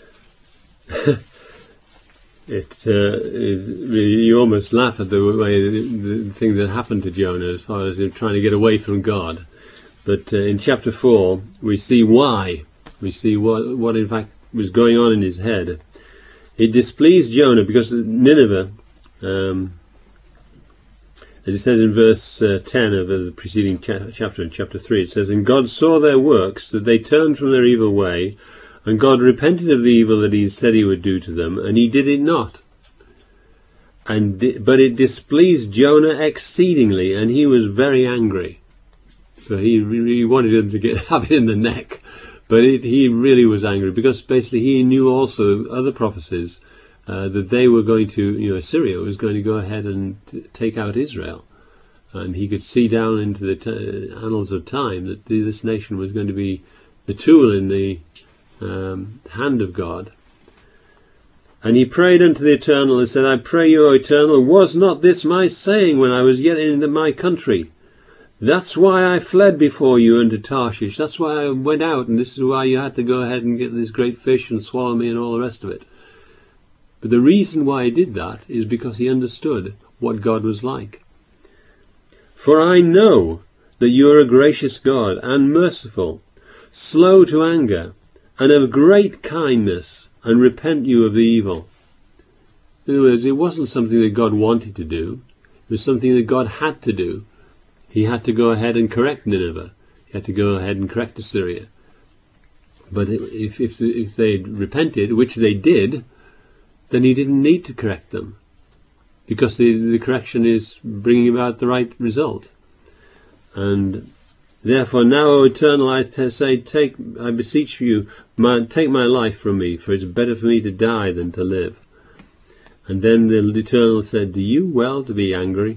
it, uh, it you almost laugh at the way the, the thing that happened to Jonah as far as him trying to get away from God. But uh, in chapter four we see why. We see what what in fact was going on in his head. It displeased Jonah because Nineveh um, As it says in verse uh, ten of the preceding cha chapter, in chapter three, it says, "And God saw their works, that they turned from their evil way, and God repented of the evil that he said he would do to them, and he did it not. And di but it displeased Jonah exceedingly, and he was very angry." So he really wanted him to get have it in the neck, but it, he really was angry, because basically he knew also other prophecies uh, that they were going to, you know, Assyria was going to go ahead and take out Israel, and he could see down into the t annals of time that the, this nation was going to be the tool in the um, hand of God. And he prayed unto the Eternal and said, "I pray you, O Eternal, was not this my saying when I was yet in my country? That's why I fled before you unto Tarshish. That's why I went out, and this is why you had to go ahead and get this great fish and swallow me and all the rest of it." But the reason why he did that is because he understood what God was like. "For I know that you are a gracious God and merciful, slow to anger, and of great kindness, and repent you of the evil." In other words, it wasn't something that God wanted to do. It was something that God had to do. He had to go ahead and correct Nineveh. He had to go ahead and correct Assyria. But if, if, if they repented, which they did, then he didn't need to correct them, because the, the correction is bringing about the right result. And therefore now, O Eternal, I say, take, I beseech you, my, take my life from me, for it's better for me to die than to live. And then the Eternal said, "Do you well to be angry?"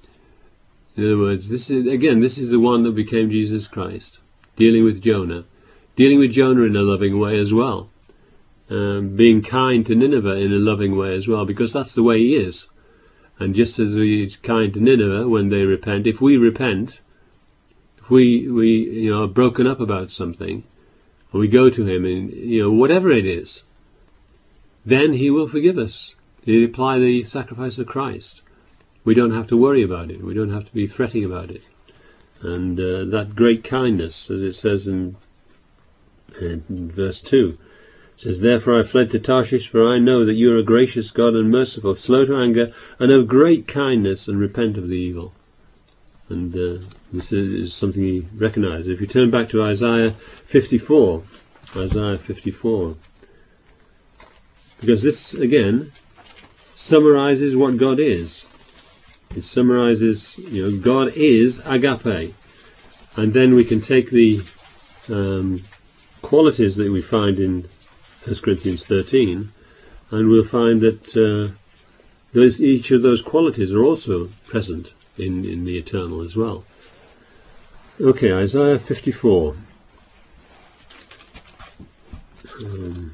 In other words, this is, again, this is the one that became Jesus Christ, dealing with Jonah, dealing with Jonah in a loving way as well, um, being kind to Nineveh in a loving way as well, because that's the way he is. And just as he's kind to Nineveh when they repent, if we repent, if we, we you know, are broken up about something, and we go to him, and you know, whatever it is, then he will forgive us. He apply the sacrifice of Christ. We don't have to worry about it. We don't have to be fretting about it. And uh, that great kindness, as it says in, in verse two, it says, "Therefore I fled to Tarshish, for I know that you are a gracious God and merciful, slow to anger, and of great kindness, and repent of the evil." And uh, this is something he recognized. If you turn back to Isaiah fifty-four, Isaiah fifty-four, because this, again, summarizes what God is. It summarizes, you know, God is agape. And then we can take the um, qualities that we find in First Corinthians thirteen, and we'll find that uh, those, each of those qualities are also present in, in the Eternal as well. Okay, Isaiah fifty-four. Um,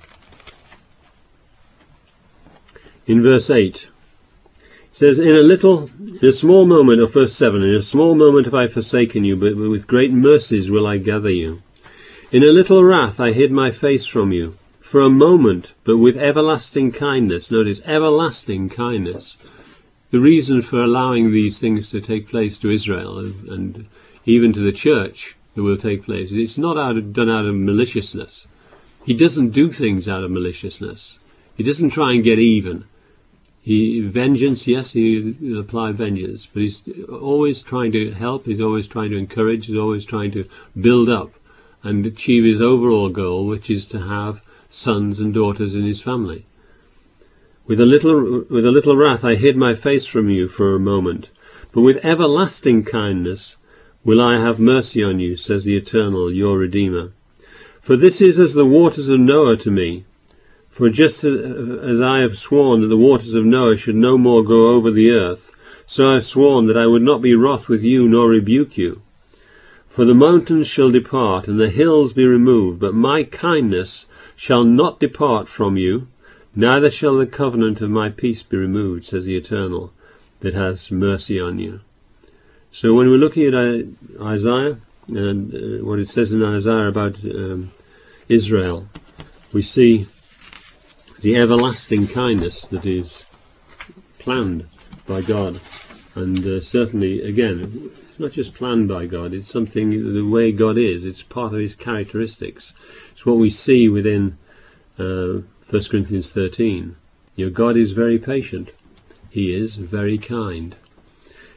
in verse eight. It says, "In a little, in a small moment," or verse seven, "In a small moment have I forsaken you, but with great mercies will I gather you. In a little wrath I hid my face from you, for a moment, but with everlasting kindness." Notice, everlasting kindness. The reason for allowing these things to take place to Israel, and, and even to the church that will take place, it's not out of, done out of maliciousness. He doesn't do things out of maliciousness. He doesn't try and get even. He, vengeance, yes, he will apply vengeance, but he's always trying to help, he's always trying to encourage, he's always trying to build up and achieve his overall goal, which is to have sons and daughters in his family. With a little, with a little wrath I hid my face from you for a moment, but with everlasting kindness will I have mercy on you, says the Eternal, your Redeemer. For this is as the waters of Noah to me. For just as I have sworn that the waters of Noah should no more go over the earth, so I have sworn that I would not be wroth with you nor rebuke you. For the mountains shall depart, and the hills be removed, but my kindness shall not depart from you, neither shall the covenant of my peace be removed, says the Eternal, that has mercy on you. So when we're looking at Isaiah, and uh, what it says in Isaiah about um, Israel, we see the everlasting kindness that is planned by God. And uh, certainly, again, it's not just planned by God, it's something, the way God is, it's part of his characteristics. It's what we see within uh, First Corinthians thirteen. You know, God is very patient. He is very kind.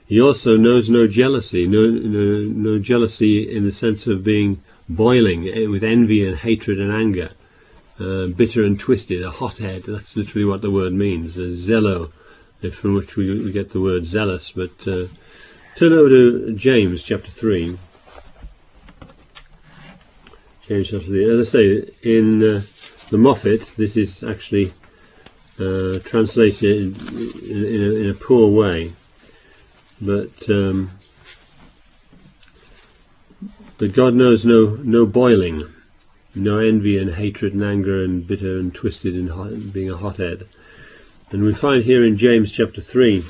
He also knows no jealousy, no, no, no jealousy in the sense of being boiling with envy and hatred and anger, uh, bitter and twisted, a hothead. That's literally what the word means, a zelo, from which we, we get the word zealous. But uh, turn over to James chapter three. James chapter three. As I say, in uh, the Moffat, this is actually uh, translated in, in, a, in a poor way. But um, but God knows no no boiling, no envy and hatred and anger and bitter and twisted and hot, being a hothead. And we find here in James chapter three,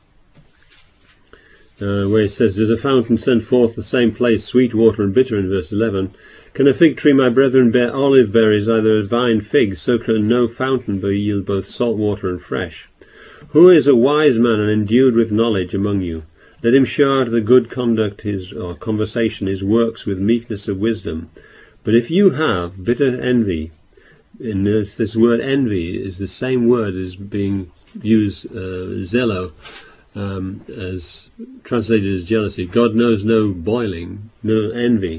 uh, where it says, "Does a fountain send forth the same place sweet water and bitter?" In verse eleven, "Can a fig tree, my brethren, bear olive berries, either a vine figs? So can no fountain but yield both salt water and fresh. Who is a wise man and endued with knowledge among you? Let him show out of the good conduct his or conversation his works with meekness of wisdom. But if you have bitter envy," and this word envy is the same word as being used, uh, zelo, um, as translated as jealousy. God knows no boiling, no envy.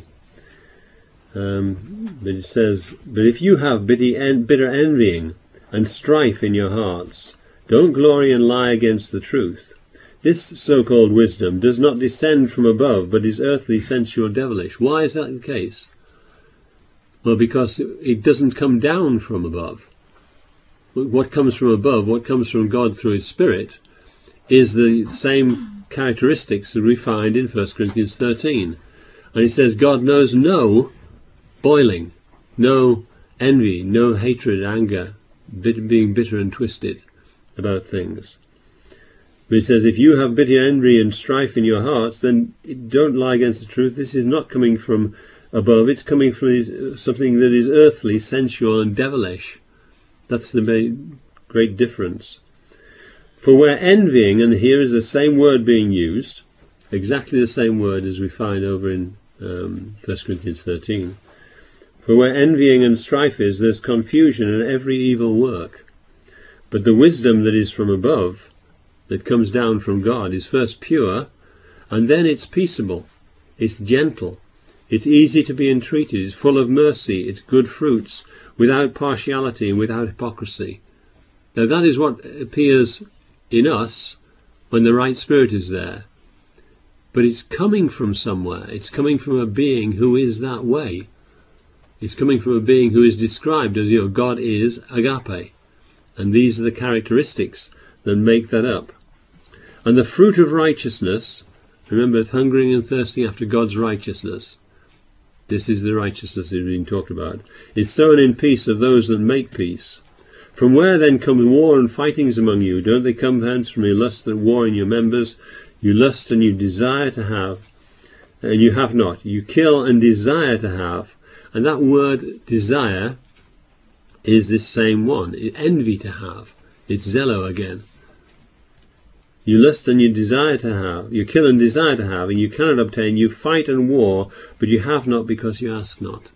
Um, but it says, "But if you have bitter, en bitter envying and strife in your hearts, don't glory and lie against the truth. This so-called wisdom does not descend from above, but is earthly, sensual, devilish." Why is that the case? Well, because it doesn't come down from above. What comes from above, what comes from God through his Spirit, is the same characteristics that we find in First Corinthians thirteen. And he says God knows no boiling, no envy, no hatred, anger, being bitter and twisted about things. But he says, if you have bitter envy and strife in your hearts, then don't lie against the truth. This is not coming from above, it's coming from something that is earthly, sensual and devilish. That's the great difference. For where envying, and here is the same word being used, exactly the same word as we find over in um, First Corinthians thirteen. For where envying and strife is, there's confusion and every evil work. But the wisdom that is from above, that comes down from God, is first pure, and then it's peaceable, it's gentle, it's easy to be entreated, it's full of mercy, it's good fruits, without partiality and without hypocrisy. Now that is what appears in us when the right spirit is there. But it's coming from somewhere. It's coming from a being who is that way. It's coming from a being who is described as, you know, God is agape. And these are the characteristics that make that up. And the fruit of righteousness, remember, hungering and thirsting after God's righteousness, this is the righteousness that is being talked about, is sown in peace of those that make peace. From where then come war and fightings among you? Don't they come hence from your lust and war in your members? You lust and you desire to have, and you have not. You kill and desire to have. And that word desire is this same one. Envy to have. It's zelo again. You lust and you desire to have. You kill and desire to have, and you cannot obtain. You fight and war, but you have not because you ask not.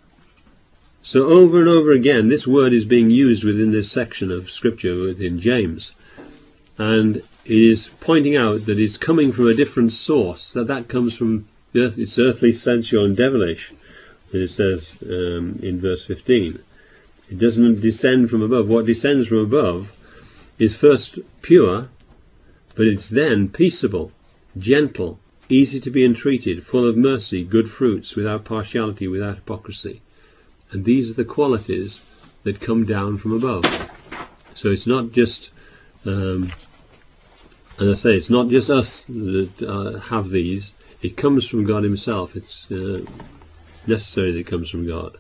So over and over again, this word is being used within this section of Scripture within James. And it is pointing out that it's coming from a different source, that that comes from the earth, it's earthly, sensual and devilish, as it says um, in verse fifteen. It doesn't descend from above. What descends from above is first pure, but it's then peaceable, gentle, easy to be entreated, full of mercy, good fruits, without partiality, without hypocrisy. And these are the qualities that come down from above. So it's not just, um, as I say, it's not just us that uh, have these. It comes from God himself. It's uh, necessary that it comes from God.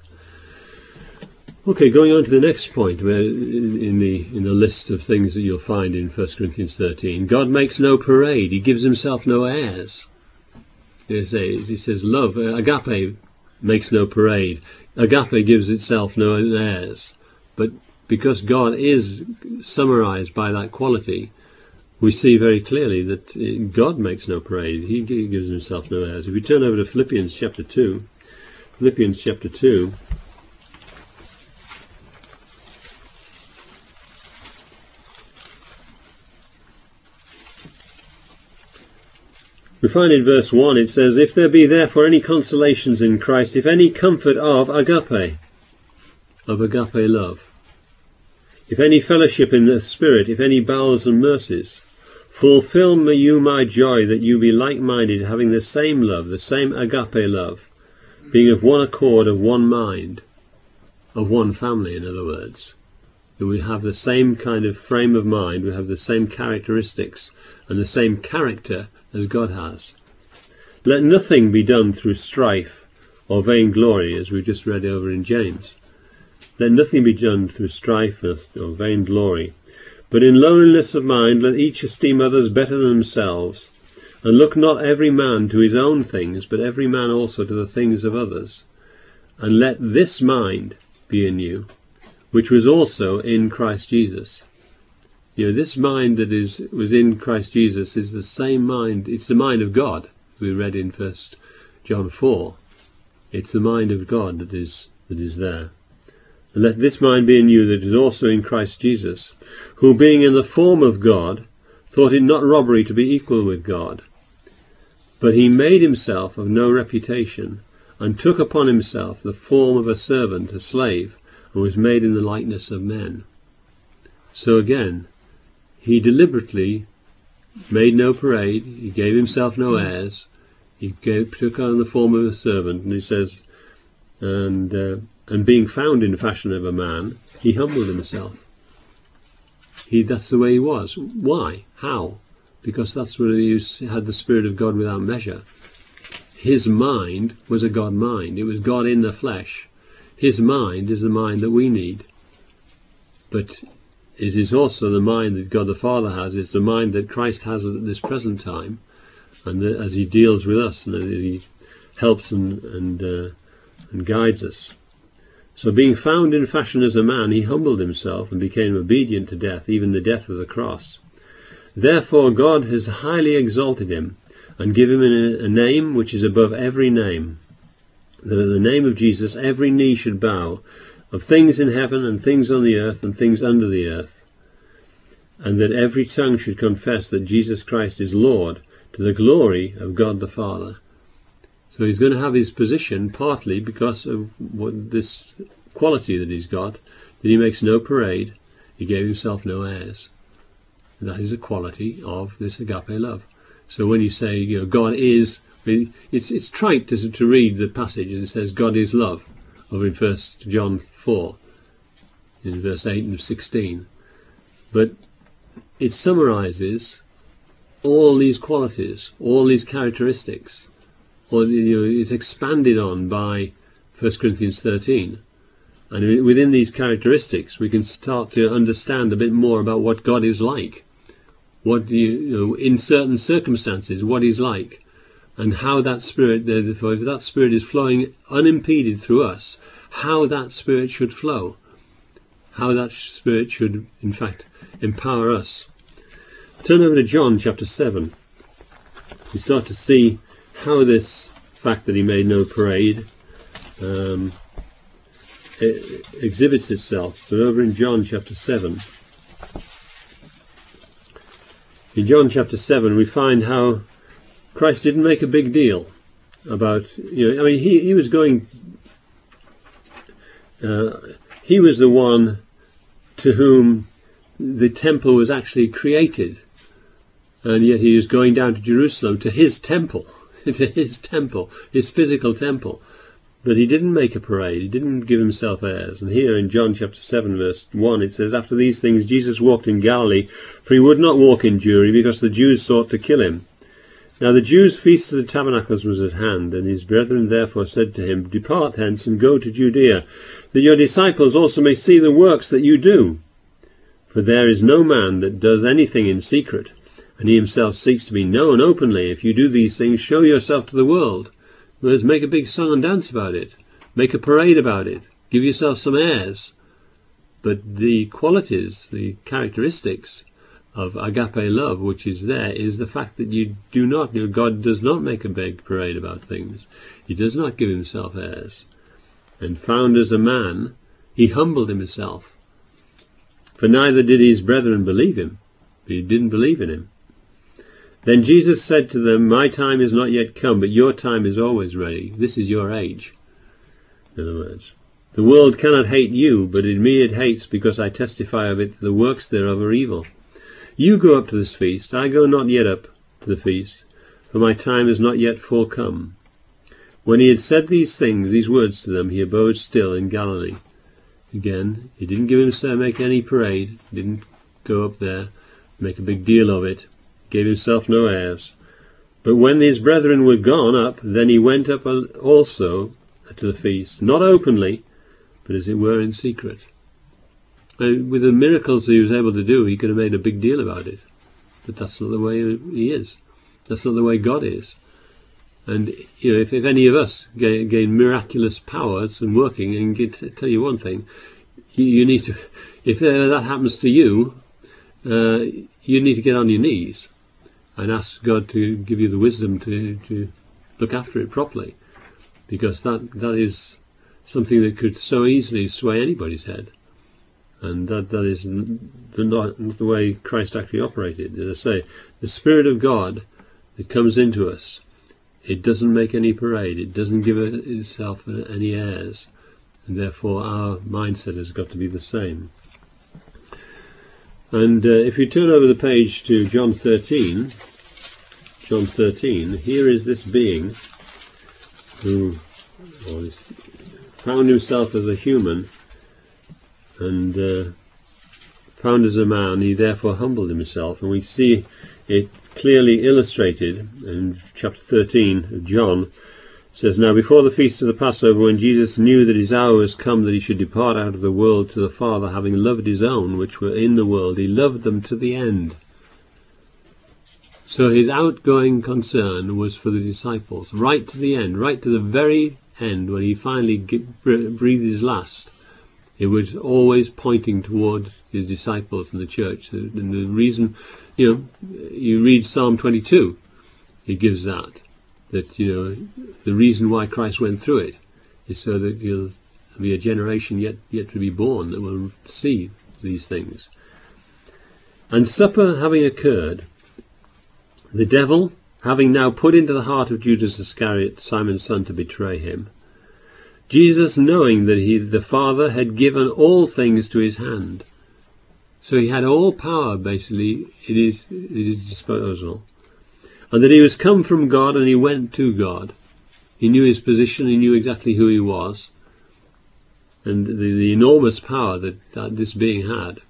Okay, going on to the next point, where in the in the list of things that you'll find in First Corinthians thirteen, God makes no parade. He gives himself no airs. He says, love, agape, makes no parade. Agape gives itself no airs. But because God is summarized by that quality, we see very clearly that God makes no parade. He gives himself no airs. If we turn over to Philippians chapter two, Philippians chapter two, We find in verse one, it says, if there be therefore any consolations in Christ, if any comfort of agape, of agape love, if any fellowship in the Spirit, if any bowels and mercies, fulfill me you my joy, that you be like-minded, having the same love, the same agape love, being of one accord, of one mind, of one family, in other words. That we have the same kind of frame of mind, we have the same characteristics and the same character as God has. Let nothing be done through strife or vainglory, as we just read over in James. Let nothing be done through strife or vainglory, but in lowliness of mind let each esteem others better than themselves, and look not every man to his own things, but every man also to the things of others. And let this mind be in you, which was also in Christ Jesus. You know, this mind that is was in Christ Jesus is the same mind. It's the mind of God. We read in First John four. It's the mind of God that is that is there. And let this mind be in you that is also in Christ Jesus, who being in the form of God, thought it not robbery to be equal with God. But he made himself of no reputation, and took upon himself the form of a servant, a slave, and was made in the likeness of men. So again, he deliberately made no parade, he gave himself no airs, he gave, took on the form of a servant, and he says, and uh, and being found in fashion of a man, he humbled himself. He that's the way he was. Why? How? Because that's where he had the Spirit of God without measure. His mind was a God mind. It was God in the flesh. His mind is the mind that we need. But it is also the mind that God the Father has. It's the mind that Christ has at this present time. And that as he deals with us and he helps and, and, uh, and guides us. So being found in fashion as a man, he humbled himself and became obedient to death, even the death of the cross. Therefore God has highly exalted him, and given him a name which is above every name, that at the name of Jesus every knee should bow, of things in heaven and things on the earth and things under the earth, and that every tongue should confess that Jesus Christ is Lord, to the glory of God the Father. So he's going to have his position partly because of what this quality that he's got, that he makes no parade, he gave himself no airs. And that is a quality of this agape love. So when you say, you know, God is, it's it's trite to, to read the passage and it says God is love, over in First John four, in verse eight and sixteen. But it summarizes all these qualities, all these characteristics. Or, you know, it's expanded on by First Corinthians thirteen. And within these characteristics, we can start to understand a bit more about what God is like. What you, you know, in certain circumstances, what He's like, and how that Spirit, if that Spirit is flowing unimpeded through us, how that Spirit should flow, how that Spirit should, in fact, empower us. Turn over to John chapter seven. We start to see how this fact that he made no parade um, it exhibits itself. But over in John chapter seven, in John chapter seven, we find how Christ didn't make a big deal about, you know, I mean, he, he was going, uh, he was the one to whom the temple was actually created, and yet he was going down to Jerusalem, to his temple, to his temple, his physical temple. But he didn't make a parade, he didn't give himself airs. And here in John chapter seven verse one it says, after these things Jesus walked in Galilee, for he would not walk in Jewry, because the Jews sought to kill him. Now the Jews' feast of the tabernacles was at hand, and his brethren therefore said to him, depart hence and go to Judea, that your disciples also may see the works that you do. For there is no man that does anything in secret, and he himself seeks to be known openly. If you do these things, show yourself to the world. Whereas make a big song and dance about it. Make a parade about it. Give yourself some airs. But the qualities, the characteristics of agape love, which is there, is the fact that you do not, you know, God does not make a big parade about things. He does not give himself airs. And found as a man, he humbled himself. For neither did his brethren believe him. He didn't believe in him. Then Jesus said to them, my time is not yet come, but your time is always ready. This is your age. In other words, the world cannot hate you, but in me it hates, because I testify of it, the works thereof are evil. You go up to this feast, I go not yet up to the feast, for my time is not yet full come. When he had said these things, these words to them, he abode still in Galilee. Again, he didn't give himself make any parade, didn't go up there, make a big deal of it, gave himself no airs. But when his brethren were gone up, then he went up also to the feast, not openly, but as it were in secret. And with the miracles he was able to do, he could have made a big deal about it. But that's not the way he is. That's not the way God is. And you know, if, if any of us gain, gain miraculous powers and working, and get to tell you one thing, you, you need to, if that happens to you, uh, you need to get on your knees and ask God to give you the wisdom to, to look after it properly, because that that is something that could so easily sway anybody's head. And that, that is the, not, not the way Christ actually operated. As I say, the Spirit of God that comes into us, it doesn't make any parade, it doesn't give itself any airs, and therefore our mindset has got to be the same. And uh, if you turn over the page to John thirteen, John thirteen, here is this being who well, found himself as a human, and uh, found as a man, he therefore humbled himself. And we see it clearly illustrated in chapter thirteen of John. It says, now before the feast of the Passover, when Jesus knew that his hour was come that he should depart out of the world to the Father, having loved his own which were in the world, he loved them to the end. So his outgoing concern was for the disciples, right to the end, right to the very end, when he finally breathed his last. It was always pointing toward his disciples and the church. And the reason, you know, you read Psalm twenty-two, it gives that. That, you know, the reason why Christ went through it is so that you'll be a generation yet, yet to be born that will see these things. And supper having occurred, the devil, having now put into the heart of Judas Iscariot, Simon's son, to betray him, Jesus, knowing that he, the Father had given all things to his hand, so he had all power basically at his, at his disposal, and that he was come from God and he went to God. He knew his position, he knew exactly who he was, and the, the enormous power that, that this being had.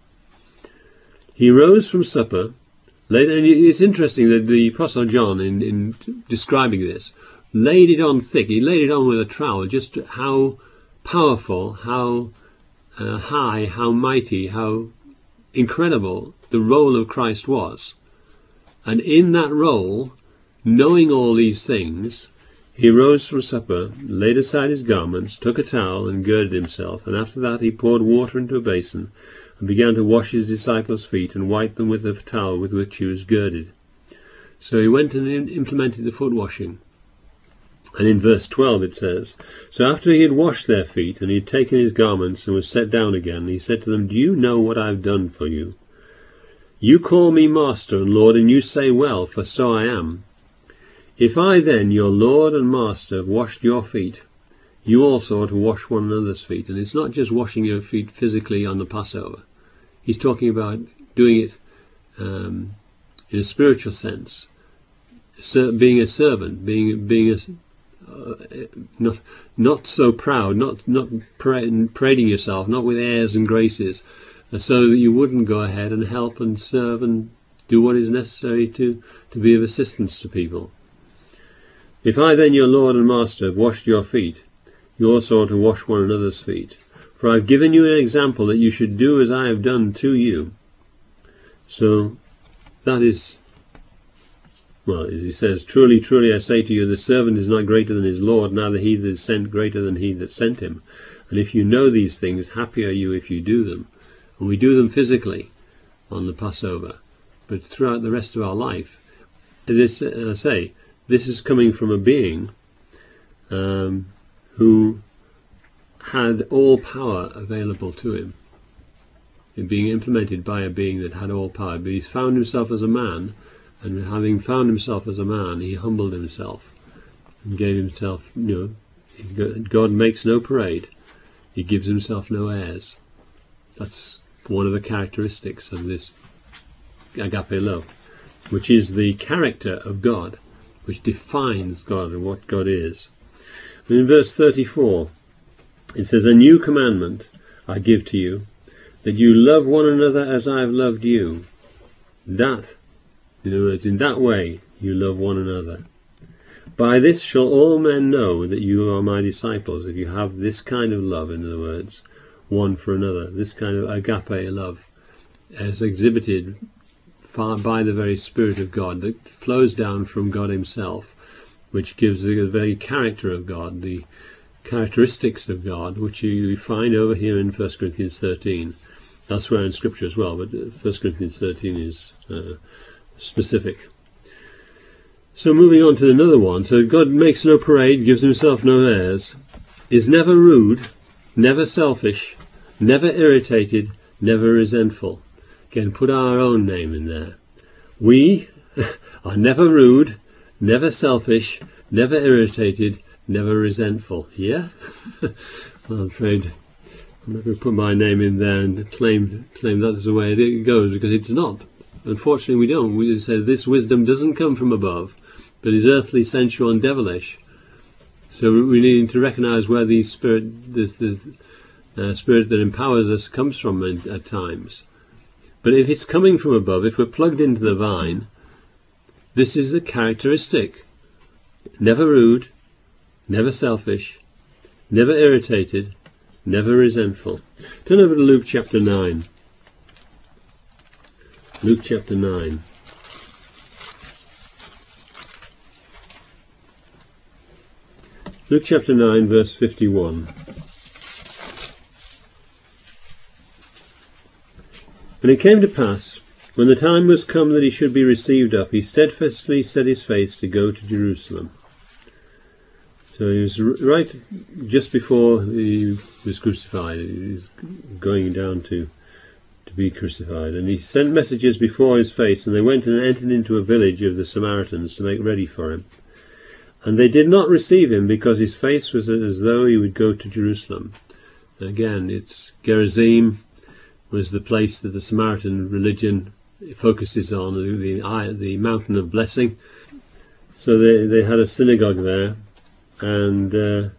He rose from supper, laid, and it's interesting that the Apostle John, in, in describing this, laid it on thick. He laid it on with a trowel, just how powerful, how uh, high, how mighty, how incredible the role of Christ was. And in that role, knowing all these things, he rose from supper, laid aside his garments, took a towel and girded himself, and after that he poured water into a basin and began to wash his disciples' feet and wipe them with the towel with which he was girded. So he went and implemented the foot washing. And in verse twelve it says, so after he had washed their feet, and he had taken his garments and was set down again, he said to them, do you know what I have done for you? You call me Master and Lord, and you say well, for so I am. If I then, your Lord and Master, have washed your feet, you also are to wash one another's feet. And it's not just washing your feet physically on the Passover. He's talking about doing it um, in a spiritual sense, Ser- being a servant, being being a Uh, not not so proud, not not parading yourself, not with airs and graces, uh, so that you wouldn't go ahead and help and serve and do what is necessary to, to be of assistance to people. If I then, your Lord and Master, have washed your feet, you also ought to wash one another's feet. For I have given you an example that you should do as I have done to you. So that is, well, as he says, truly, truly, I say to you, the servant is not greater than his Lord, neither he that is sent greater than he that sent him. And if you know these things, happy are you if you do them. And we do them physically on the Passover, but throughout the rest of our life, as I say, this is coming from a being um, who had all power available to him. It being implemented by a being that had all power, but he's found himself as a man, And having found himself as a man, he humbled himself and gave himself, you know, God makes no parade. He gives himself no airs. That's one of the characteristics of this agape love, which is the character of God, which defines God and what God is. And in verse thirty-four, it says, "A new commandment I give to you, that you love one another as I have loved you." That, in other words, in that way you love one another. "By this shall all men know that you are my disciples," if you have this kind of love, in other words, one for another, this kind of agape love, as exhibited far by the very Spirit of God that flows down from God himself, which gives the very character of God, the characteristics of God, which you find over here in First Corinthians thirteen, elsewhere in Scripture as well, but First Corinthians thirteen is uh, specific. So moving on to another one, so God makes no parade, gives himself no airs, is never rude, never selfish, never irritated, never resentful. Again, put our own name in there. We are never rude, never selfish, never irritated, never resentful. Yeah? Well, I'm afraid I'm not going to put my name in there and claim claim that is the way it goes, because it's not. Unfortunately, we don't. We say this wisdom doesn't come from above, but is earthly, sensual, and devilish. So we need to recognize where the spirit, the, the uh, spirit that empowers us, comes from at, at times. But if it's coming from above, if we're plugged into the vine, this is the characteristic. Never rude, never selfish, never irritated, never resentful. Turn over to Luke chapter nine. Luke chapter nine. Luke chapter nine, verse fifty-one. "And it came to pass, when the time was come that he should be received up, he steadfastly set his face to go to Jerusalem." So he was right just before he was crucified. He was going down to, to be crucified. And he sent messages before his face, and they went and entered into a village of the Samaritans to make ready for him. And they did not receive him, because his face was as though he would go to Jerusalem. Again, it's Gerizim was the place that the Samaritan religion focuses on, the, the mountain of blessing. So they, they had a synagogue there, and uh,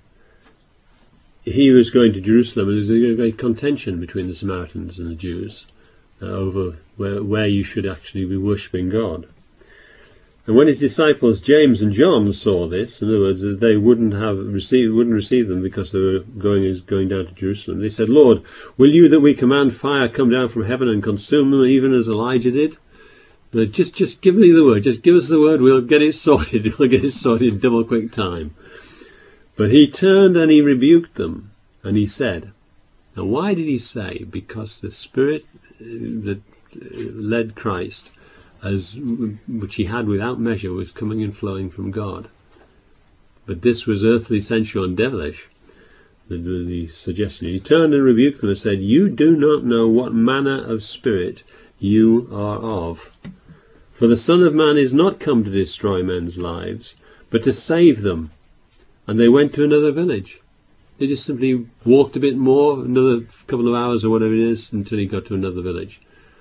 he was going to Jerusalem, and there was a great contention between the Samaritans and the Jews uh, over where, where you should actually be worshipping God. And when his disciples James and John saw this, in other words, that they wouldn't have received, wouldn't receive them because they were going going down to Jerusalem, they said, "Lord, will you that we command fire come down from heaven and consume them, even as Elijah did?" But just just give me the word, just give us the word, we'll get it sorted. We'll get it sorted in double quick time. But he turned and he rebuked them, and he said, and why did he say? Because the Spirit that led Christ, as which he had without measure, was coming and flowing from God. But this was earthly, sensual, and devilish, the, the suggestion. He turned and rebuked them and said, "You do not know what manner of spirit you are of. For the Son of Man is not come to destroy men's lives, but to save them." And they went to another village. They just simply walked a bit more, another couple of hours or whatever it is, until he got to another village.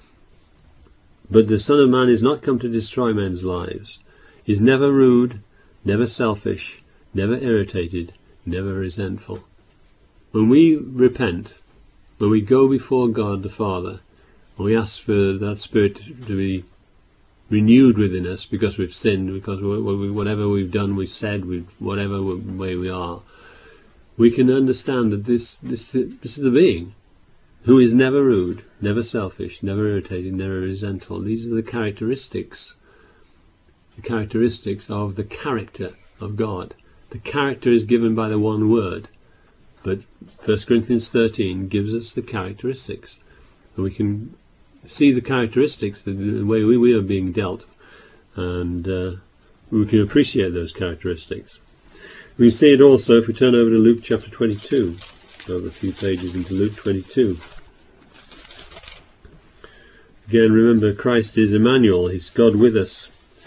But the Son of Man is not come to destroy men's lives. He's never rude, never selfish, never irritated, never resentful. When we repent, when we go before God the Father, when we ask for that Spirit to be renewed within us because we've sinned, because whatever we've done, we've said, we've, whatever way we are, we can understand that this, this, this is the being who is never rude, never selfish, never irritated, never resentful. These are the characteristics, the characteristics of the character of God. The character is given by the one word, but First Corinthians thirteen gives us the characteristics. And we can see the characteristics, the, the way we, we are being dealt, and uh, we can appreciate those characteristics. We can see it also if we turn over to Luke chapter twenty-two. Over a few pages into Luke twenty-two. Again, remember, Christ is Emmanuel. He's God with us.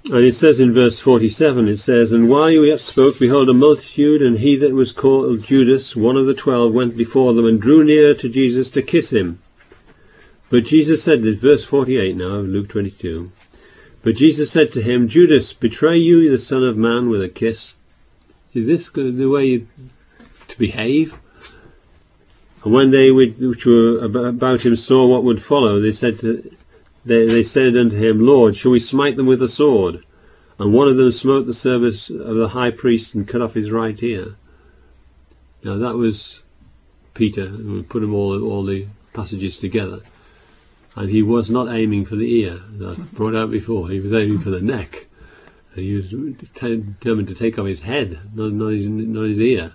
And it says in verse forty-seven, it says, "And while he yet spoke, behold, a multitude, and he that was called Judas, one of the twelve, went before them, and drew near to Jesus to kiss him. But Jesus said," this verse forty-eight now, Luke twenty-two, "But Jesus said to him, Judas, betray you the Son of Man with a kiss?" Is this the way to behave? And when they which were about him saw what would follow, they said to, they, they said unto him, "Lord, shall we smite them with a sword?" And one of them smote the servant of the high priest and cut off his right ear. Now that was Peter, who put them all, all the passages together. And he was not aiming for the ear, as I brought out before. He was aiming for the neck. And he was determined to take off his head, not, not, his, not his ear.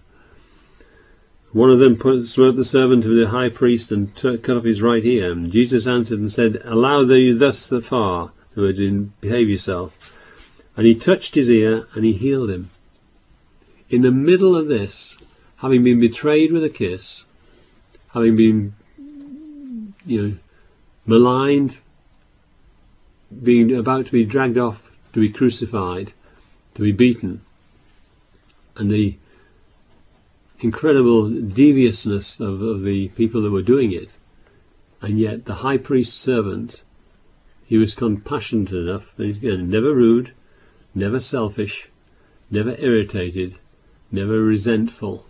One of them put, smote the servant of the high priest and t cut off his right ear. And Jesus answered and said, "Allow thou thus the far," in other words, behave yourself. And he touched his ear and he healed him. In the middle of this, having been betrayed with a kiss, having been, you know, maligned, being about to be dragged off, to be crucified, to be beaten, and the incredible deviousness of, of the people that were doing it, and yet the high priest's servant, he was compassionate enough, and again, never rude, never selfish, never irritated, never resentful.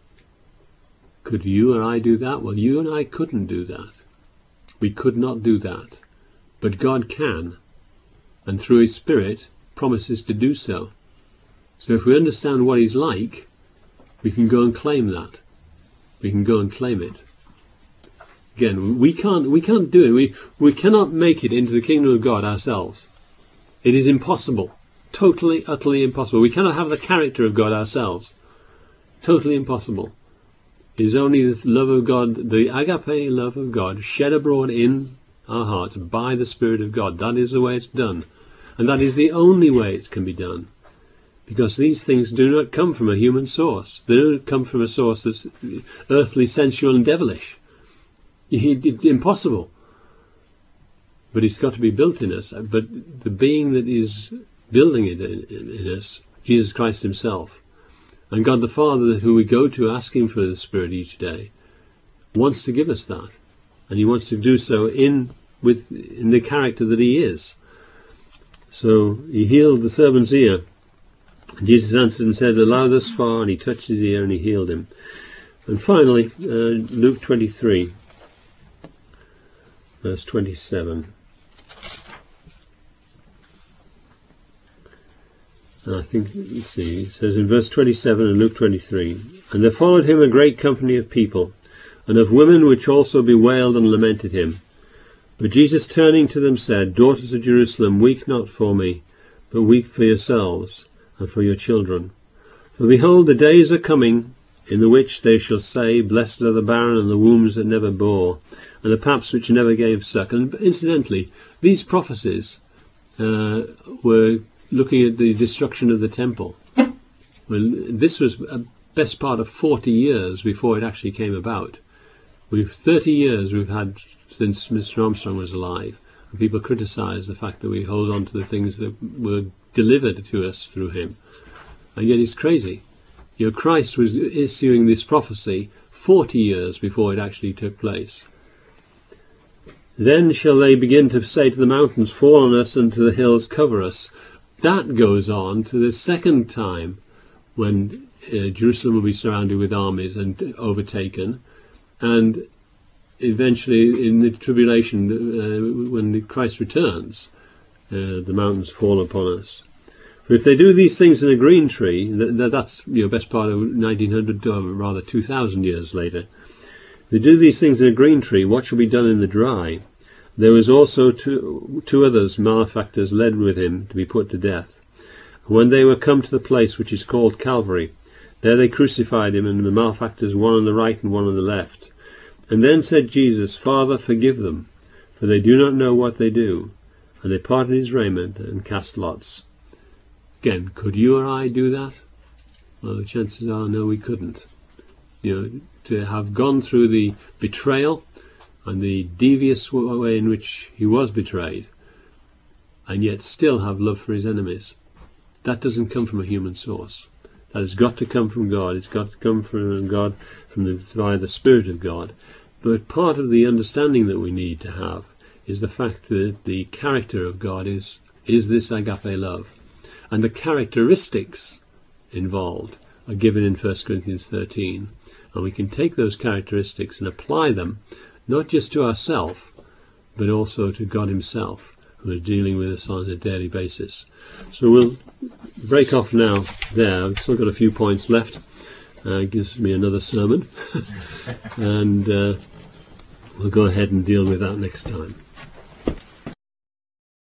Could you and I do that? Well, you and I couldn't do that. We could not do that. But God can, and through his Spirit promises to do so. So if we understand what he's like, we can go and claim that. We can go and claim it. Again, we can't we can't do it. We we cannot make it into the kingdom of God ourselves. It is impossible. Totally, utterly impossible. We cannot have the character of God ourselves. Totally impossible. It is only the love of God, the agape love of God, shed abroad in our hearts by the Spirit of God. That is the way it's done. And that is the only way it can be done. Because these things do not come from a human source. They don't come from a source that's earthly, sensual and devilish. It's impossible. But it's got to be built in us. But the being that is building it in, in us, Jesus Christ himself, and God the Father, who we go to asking for the Spirit each day, wants to give us that. And he wants to do so in, with, in the character that he is. So he healed the servant's ear. And Jesus answered and said, "Allow thus far," and he touched his ear and he healed him. And finally, uh, Luke twenty-three, verse twenty-seven. And I think, let's see, it says in verse twenty-seven in Luke twenty-three, "And there followed him a great company of people, and of women which also bewailed and lamented him. But Jesus turning to them said, Daughters of Jerusalem, weep not for me, but weep for yourselves, and for your children. For behold, the days are coming, in the which they shall say, Blessed are the barren and the wombs that never bore, and the paps which never gave suck." And incidentally, these prophecies uh, were looking at the destruction of the temple. Well, this was a best part of forty years before it actually came about. We've thirty years we've had since Mister Armstrong was alive, and people criticise the fact that we hold on to the things that were delivered to us through him. And yet it's crazy. You know, Christ was issuing this prophecy forty years before it actually took place. "Then shall they begin to say to the mountains, Fall on us, and to the hills, cover us." That goes on to the second time when uh, Jerusalem will be surrounded with armies and overtaken, and eventually in the tribulation, uh, when Christ returns, uh, the mountains fall upon us. For if they do these things in a green tree, th that's you know best part of nineteen hundred, or rather two thousand years later. If they do these things in a green tree, what shall be done in the dry? There was also two, two others, malefactors, led with him to be put to death. And when they were come to the place which is called Calvary, there they crucified him, and the malefactors, one on the right and one on the left. And then said Jesus, Father, forgive them, for they do not know what they do. And they parted his raiment and cast lots. Again, could you or I do that? Well, the chances are no, we couldn't. You know, to have gone through the betrayal and the devious way in which he was betrayed, and yet still have love for his enemies. That doesn't come from a human source. That has got to come from God. It's got to come from God, from the, via the Spirit of God. But part of the understanding that we need to have is the fact that the character of God is, is this agape love. And the characteristics involved are given in First Corinthians thirteen. And we can take those characteristics and apply them, not just to ourselves, but also to God himself, who is dealing with us on a daily basis. So we'll break off now there. I've still got a few points left. Uh, it gives me another sermon. and uh, we'll go ahead and deal with that next time.